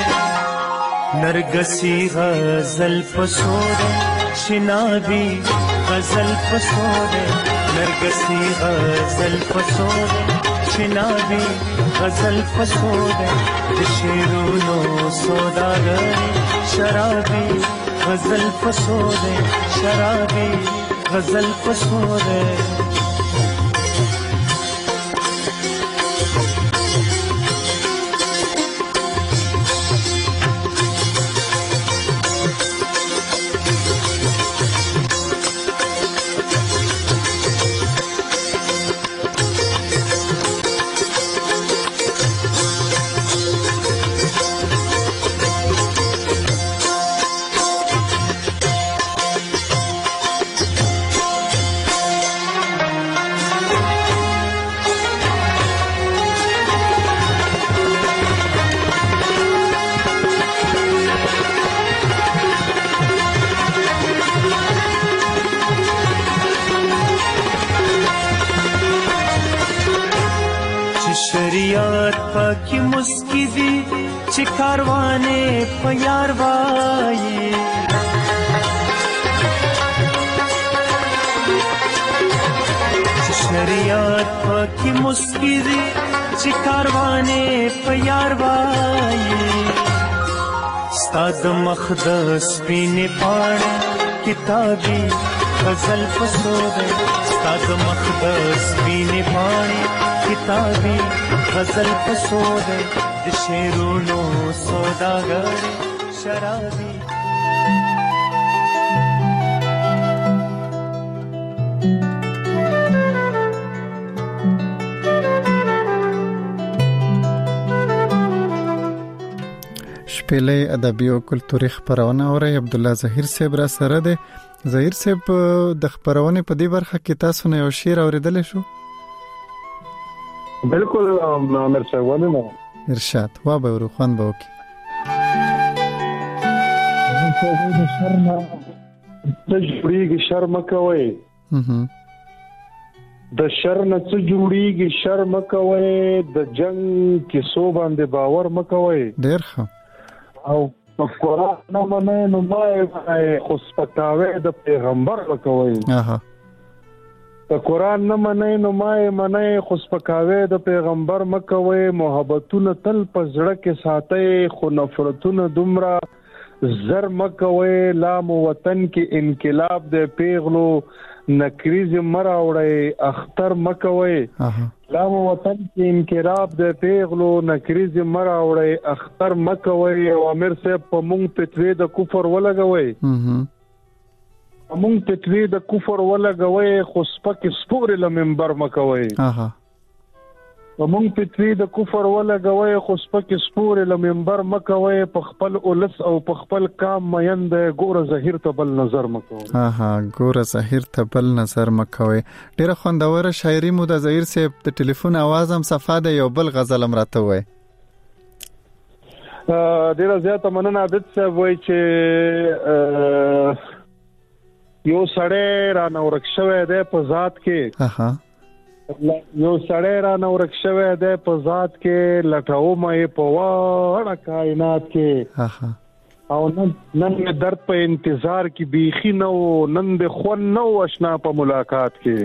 نرګسی غزل پسوده شنابی غزل پسوده نرګسی غزل پسوده شنابی غزل پسودے شیرونو سوداگری شرابی غزل پسودے شرابی غزل پسودے شریعت پاکی مسکی دی چی کاروانے پیار وائی شریعت پاکی مسکی دی چی کاروانے پیار وائی ستاد مخدس پینے پاڑا کتابی غزل پسودے ستاد مخدس پینے پاڑی کتابی غزل پسودے شیرونو سوداگر شرابی شپېلې ادبي او کلتوري خبرونه اوري. عبد الله ظهیر صاحب را سره دی. ظهیر صاحب د خبرونه په دې برخه کې تاسو نه یو شعر اوریدل شو؟ بالکل عامر صاحب ولنه ارشاد وا به ورو خوان به وکي. د شرم ته جوړیږي شرم کوي، د شر نه څه جوړیږي شرم کوي، د جنگ کیسو باندې باور مکوي. ډیر ښه. او په قرآن نه منې نو ما خو سپکاوی د پیغمبر مکوي. په قرآن نه منې نو ما منې خو سپکاوی د پیغمبر مکوي. محبتونه تل په زړه کې ساتي خو نفرتونه دومره زر مکوي. لام وطن کې انقلاب د پیغلو نکریز مراوړی اختر مکوي. لام وطن کې انقلاب د پیغلو نکریز مراوړی اختر مکوي. او امیر صاحب په مونږ فتوی د کفر ولګوي، مونږ فتوی د کفر ولګوي خو سپک سپور له منبر مکوي. مونږ فتوی د کفر ولګوي خو سپک سپور له منبر مکوي. په خپل اولس او په خپل کام مېند ګوره ظهیر ته بل نظر مکوي. ګوره ظهیر ته بل نظر مکوي. ډیره خوندوره شاعري مو د ظهیر صاحب د ټلیفون आवाज هم صفه ده. یو بل غزل هم راته وای. ډیره زیاته مننه عبد صاحب. وای چې یو سړی را نورک شوی دی په ذات کې، یو سړی را نورک شوی دی په ذات کې، لټاو مې په واړه کائنات کې. او نن مې درد په انتظار کې بیخي نه و، نن د خون نه و اشنا په ملاقات کې.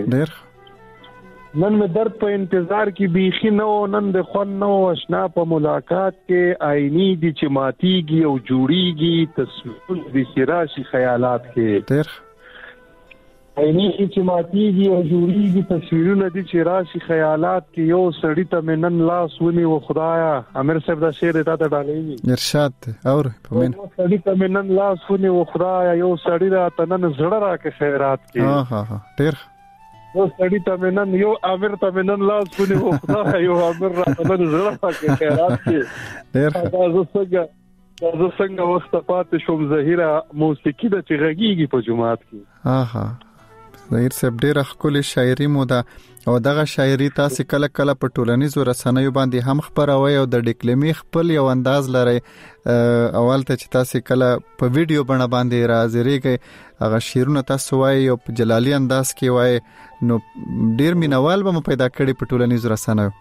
نن مې درد په انتظار کې بیخي نه و، نن د خون نه و اشنا په ملاقات کې. آئینی دي چې ماتیږي او جوړیږي تصویر دي چې راشي خیالات کې. آئینی چې ماتیږي او جوړیږي تصویرونه دي چې راشي خیالات کې. یو سړی ته مې نن لاس ونی و خدایا. امیر صاحب دا شعر ته ډالېږي. ارشاد اور په من. یو سړی ته مې نن لاس ونی و خدایا، یو سړی را ته نن زړه راکې خیرات کې. ډیر یو سړی ته مې نن یو امیر ته مې نن لاس ونی و خدایا، یو امیر را ته نن زړه راکې خیرات کې. ډیر زه څنګه وخت پاتې شوم ظهیره موسیقي د چې غږیږي په جماعت کې. ظهیر صاحب ډیره ښکلې شاعري مو ده. او دغه شاعري تاسو کله کله په ټولنیزو رسنیو باندې هم خبروي او د ډیکلمي خپل یو انداز لري. اول ته چې تاسو کله په ویډیو باندې راځريږي هغه شعرونه تاسو وایي او په جلالي انداز کې وایي، نو ډیر مینوال به مو پیدا کړي په ټولنیزو رسنیو.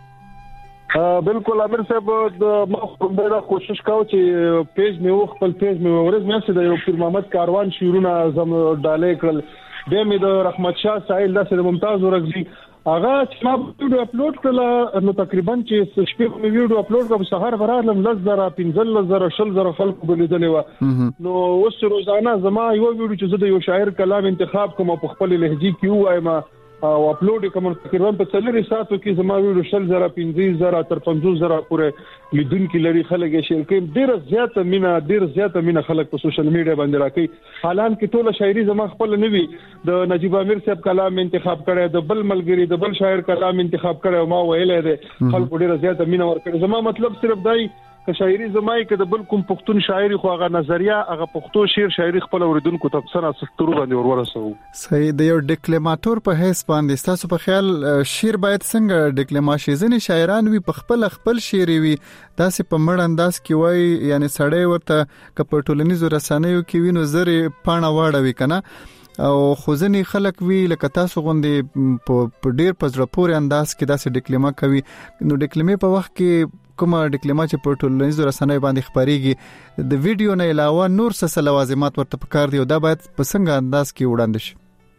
بالکل امیر صاحب ما خو کوشش کاوه چې پیج مې خپل پیج مې ورځ مې د یو پیر محمد کاروان شعرونه زم ډالې کړل. به مې د رحمت شاه سایل د ممتاز ورغزي هغه چې ما ویډیو اپلوډ کړل، نو تقریبا چې شپږ مې ویډیو اپلوډ کړم، سحر برالم 10,000 15,000 10,000 خلکو بلیدلې و. نو اوس روزانه زما یو ویډیو چې زه د یو شاعر کلام انتخاب کوم په خپل لهجه کې وایم او اپلوډ کوم، تقریبا په 4 ساعتو کې زما ویډیو 10,000 15,000 تر 50,000 پورې لیدونکو لري. خلک یې شیر کوي. ډیر زیاته مینا خلک په سوشل میډیا باندې راکړي. حالان کې ټول شاعري زما خپل نه وي. د نجیب امیر صاحب کلام انتخاب کړی، د بل ملګری د بل شاعر کلام انتخاب کړی او ما ویلې ده خلکو ډیر زیاته مینا ورکړي. زما مطلب صرف دای که شاعري زمای کې د بل کوم پښتون شاعري خو هغه نظریه هغه پښتو شعر شاعري خپل اوریدونکو ته څنګه سخترو باندې ورسو. صحیح. د یو ډیکلماتور په حیث باندې تاسو په خیال شعر باید څنګه ډیکلما شي؟ ځنې شاعران وي په خپل شعر وي داسې په مړ انداز کې وای، یعنی سړی ورته کپه ټولنیزو رسنیو کې وینو زری پاڼه واړوي کنه، او خوځنی خلک وی لکه تاسو غوندي په ډیر پزړه پورې انداز کې داسې ډیکلما کوي. نو ډیکلمې په وخت کې کومه ډیکلما چې په ټولنیزو رسنیو باندې خبريږي د ویډیو نه علاوه نور څه لوازمات ورته پکار دی او دا باید په څنګه انداز کې وړاندې شي؟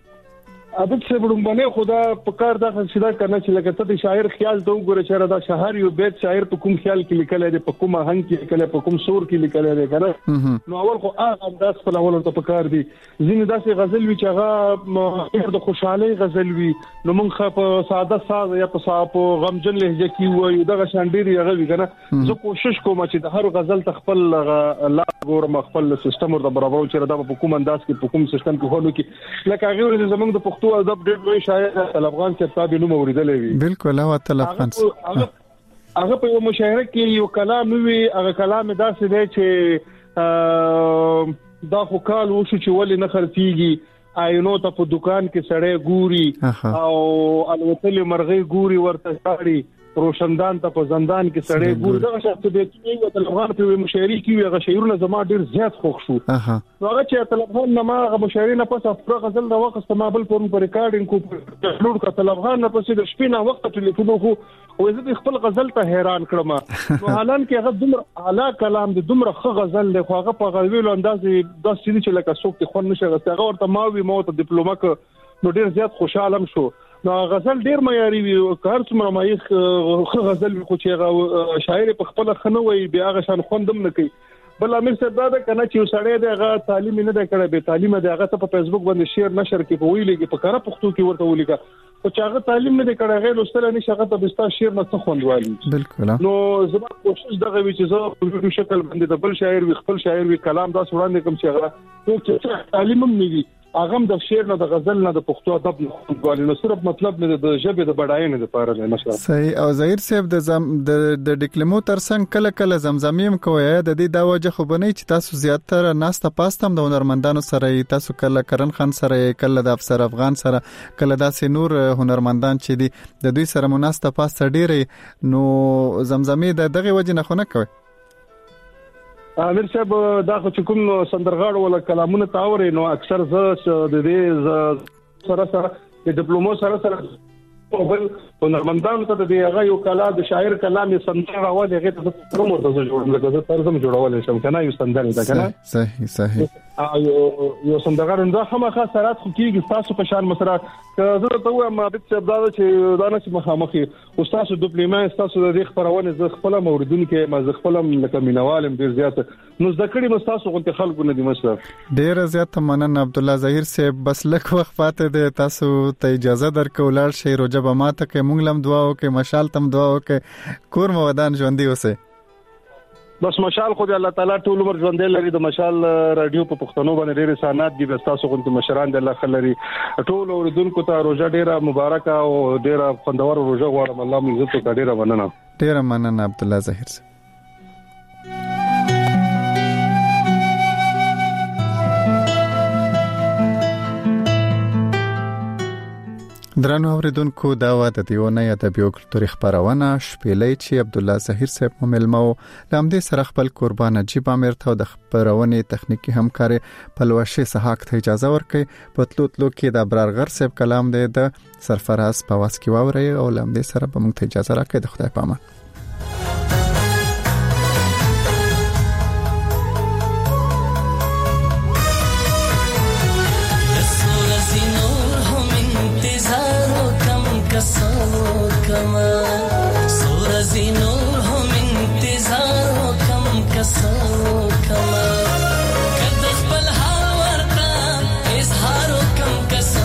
عادت سے بډونګونه خدا پکار دا خصيدا کنه چې لکه ته شاعر خیال ته وګوره چې دا شهر یو بیت شاعر په کوم خیال کې لیکل دی، په کومه هنګ کې لیکل، په کوم سور کې لیکل دی کنه. نو اول خو هغه انداز په اول ته پکار دی. ځینې داسې غزل وی چې هغه د خوشحالي غزل وی، نو مونږ په ساده ساز یا په غمجن لهجه کې وایو دغه شانديري هغه وی کنه. زه کوشش کوم چې د هر غزل تخپل لا ګورم خپل سیستم ورته برابرو چې دا په کوم انداز کې په کوم سیستم کې هولو کې لکه هغه زمونږ د ادب ډېر لوی شاعر طلبغان چې تابع نوم اوریدلې وي. بالکل هو طلبغان هغه په مشاعره کې یو کلام وی هغه کلام داسې دی چې دا خو کال وشو چې ولې نه خرڅيږي آینو ته په دکان کې سړی ګوري او الوتل مرغۍ ګوري ورته ښکاري روشندان ته په زندان کې سړی ګوري دا شخص د کیو د افغان په مشاعري کې هغه شعرونه زما ډیر زیات خوښ شو هغه چې طلبغان نه ما هغه مشاعري نه پس افره غزل د وخت استعمال پر ریکارډینګ کو ډلور کا طلبغان نه پس د شپې نه وخت ټلیفون خو وزه خپل غزل ته حیران کړم نو حالان کې هغه دومره اعلی کلام د دومره ښه غزل له هغه په غویلو اندازې د سړي چې لکه څوک ته خون نشه غسته هغه ورته ماوي مو ته ډیپلوما ک نو ډیر زیات خوشاله شو نو غزل ډیر معیاري وي کار څومره مایخ غزل خو چې هغه شاعر په خپل خنوي بیا هغه شان خوندم نه کوي بل امیر صاحب دا کنه چې سړی دغه تعلیم نه دی کړی به تعلیم دغه ته په فیسبوک باندې شیر نشر کې په ویلې کې په کار پښتو کې ورته ولیکا او چې هغه تعلیم نه دی کړی غیر لوستل نه شغه ته بستا شیر نه څه خوندوالي بالکل نو زما کوشش دغه وی چې زه په ویډیو شکل باندې د بل شاعر وی خپل شاعر وی کلام دا وړاندې کوم چې هغه چې تعلیم هم نه اغم د شعر نه د غزل نه د پښتو ادب نه غواړي نو صرف مطلب نه د ژبې د بډاینې لپاره نه نشه صحیح او ظاهر صاحب د ډیکلمو ترڅنګ کله کله زمزمیم کوي د دې دا وجه خو بنئ چې تاسو زیاتره ناسته پاستم د هنرمندانو سره تاسو کله کرن خان سره کله د افسر افغان سره کله داسې نور هنرمندان چې دي د دوی سره مناسته پاسته ډیره نو زمزمې دغه وجه نه خو نه کوي امیر صاحب دا خو چې کوم سندرغاړو ولا کلامونه تاوري نو اکثر زه د دې سره د ډیپلومو سره او بل هنرمندانو ته د هغه یو کلا د شاعر کلام یې سندره والی هغه ته ترمو ورته جوړ لکه زه ترجمه جوړول شم کنه یو سندره ده کنه صحیح یو سندرغاړ دا هم خاصرات خو کیږي تاسو په شان مسره زه ته وایم ما بيت صاحب دا چې دا نه مخامخي استاد ډیپلوما تاسو د خبرونه ز خپل موردونکو ما ز خپل لکه مینوالم ډیر زیات نو ذکرې مستاسو غونډه خلکو نه دي مسله ډیر زیات مننه عبد الله ظاهر صاحب بس لک وخت پاتې ده تاسو ته اجازه درکولار شي روجه به ماته کې مونږ لم دعا وکړو مشال تم دعا وکړو کور مو ودان ژوندۍ اوسه بس مشال خو د الله تعالی ټول عمر ژوندۍ لري د مشال رادیو په پښتنو باندې ډېر سانات دي تاسو غونډه مشران د الله خلري ټول اوریدونکو ته روزه ډیره مبارکه او ډیره خوندور روزه غواړم الله مو عزت وکړي ډیره مننه ډیره مننه عبد الله ظاهر صاحب درنو اوریدونکو دا و د دیونه ادبي او کلتوري خبرونه شپېلې چې عبد الله ظاهر صاحب مملمو لامدې سره خپل قربان نجیب امیر ته د خبرونه تخنیکی همکاري پلوشه سحاق ته اجازه ورکړي پتلوتلو کې د ابرار غر صاحب کلام دی د سرفراز پواز کی ووري او لامدې سره به موږ ته اجازه راکړي د خدای پامان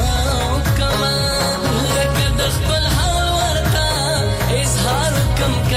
Come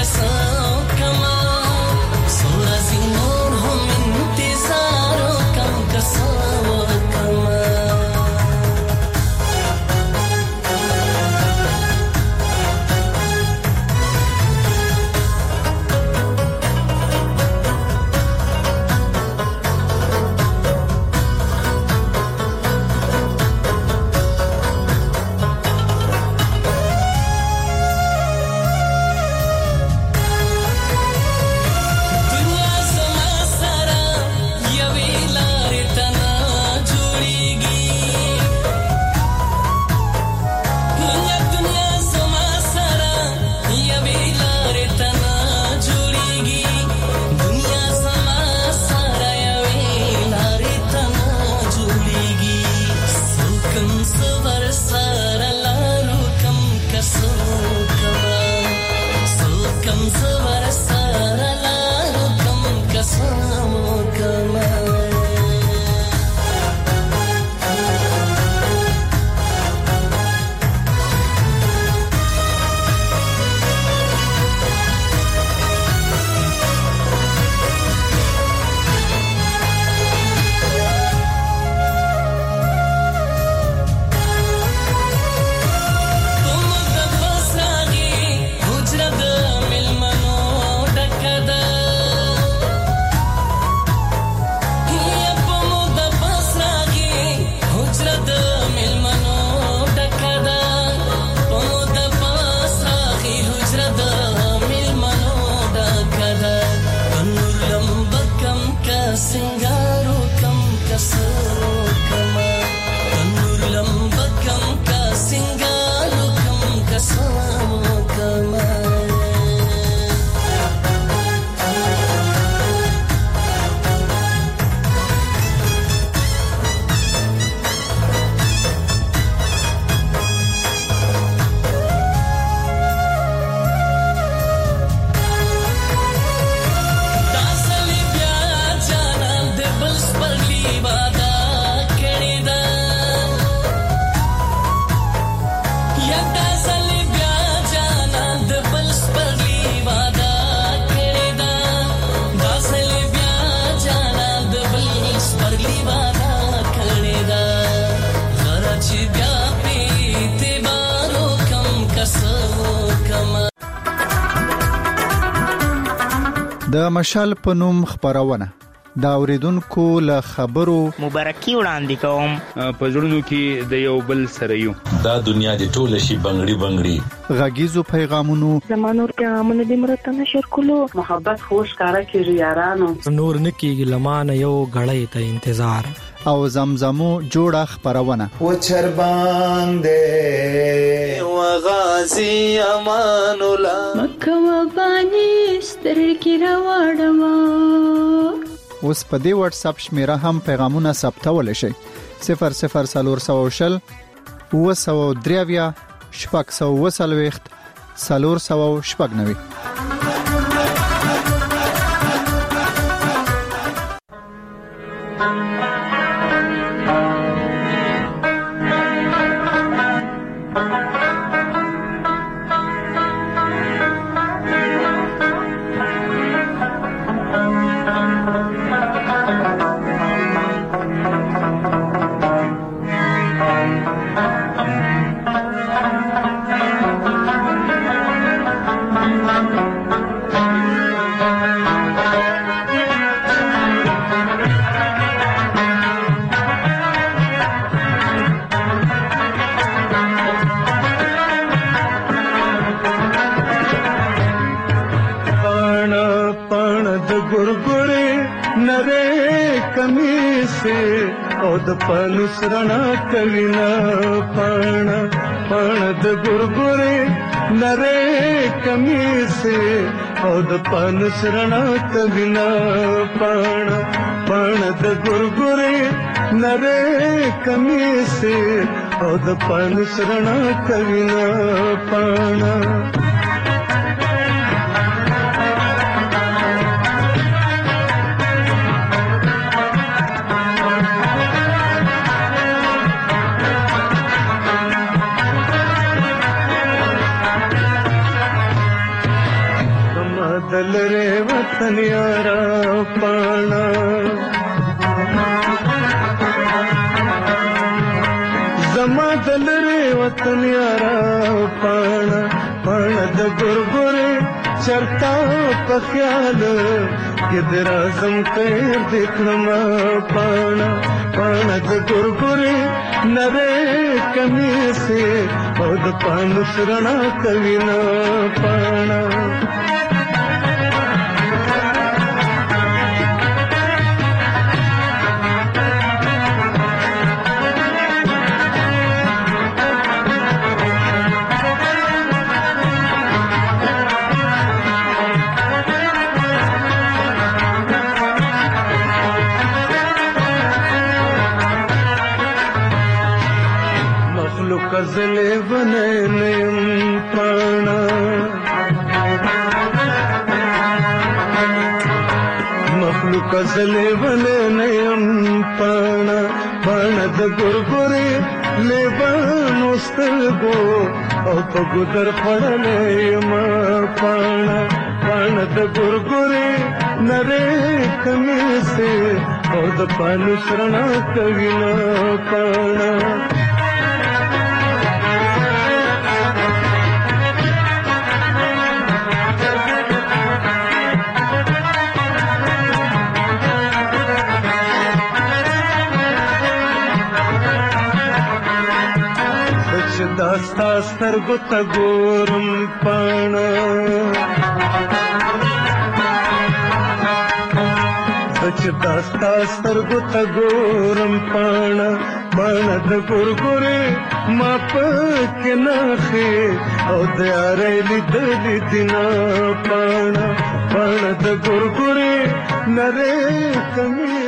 د مشال په نوم خبرونه دا اوریدونکو له خبرو مبارکي وړاندې کوم. په زړونو کې د یو بل سره یو دا دنیا د ټوله شي بنگړي بنگړي غږیزو پیغامونو زمانور پیغامونه د مرتنه شر کولو محبت خوش کارا کیږي یارانو نور نکیږي لمانه یو غړې ته انتظار او زمزمو جوړه خبرونه و چربان دے و غازی امان الله مکه و بانی سترګې راوړم. اوس په دې واتس اپ شمیره هم پیغامونه ثبتول شي 0040 203 شپږ 490. د پانوس رڼا کوینا پانا پانا د ګورګورې نری کمیسه او د پانوس رڼا کوینا پانا پانا د ګورګورې نری کمیسه او د پانوس رڼا کوینا پانا دلره وطن یارا پانا زما دلره وطن یارا پانا پانا د ګورګورې چرتا په خیال کې درازم خیر دکړم پانا پانا د ګورګورې نری کمیسه او د پانوس رڼا کوینا پانا کزلے بنے نیم پرانا مخلوق کزلے بنے نیم پرانا پانا د ګورګورې لیبان وسترګو او په ګودر پړلې ما پانا پانا د ګورګورې نری کمیسه او د پانوس رڼا کوینا پانا داستا سترګو ته ګورم پانا سچ داستا سترګو ته ګورم پانا پانا د ګورګورې ما پکې ناخې او د یارۍ لیدلې دینا پانا پانا د ګورګورې نری کمی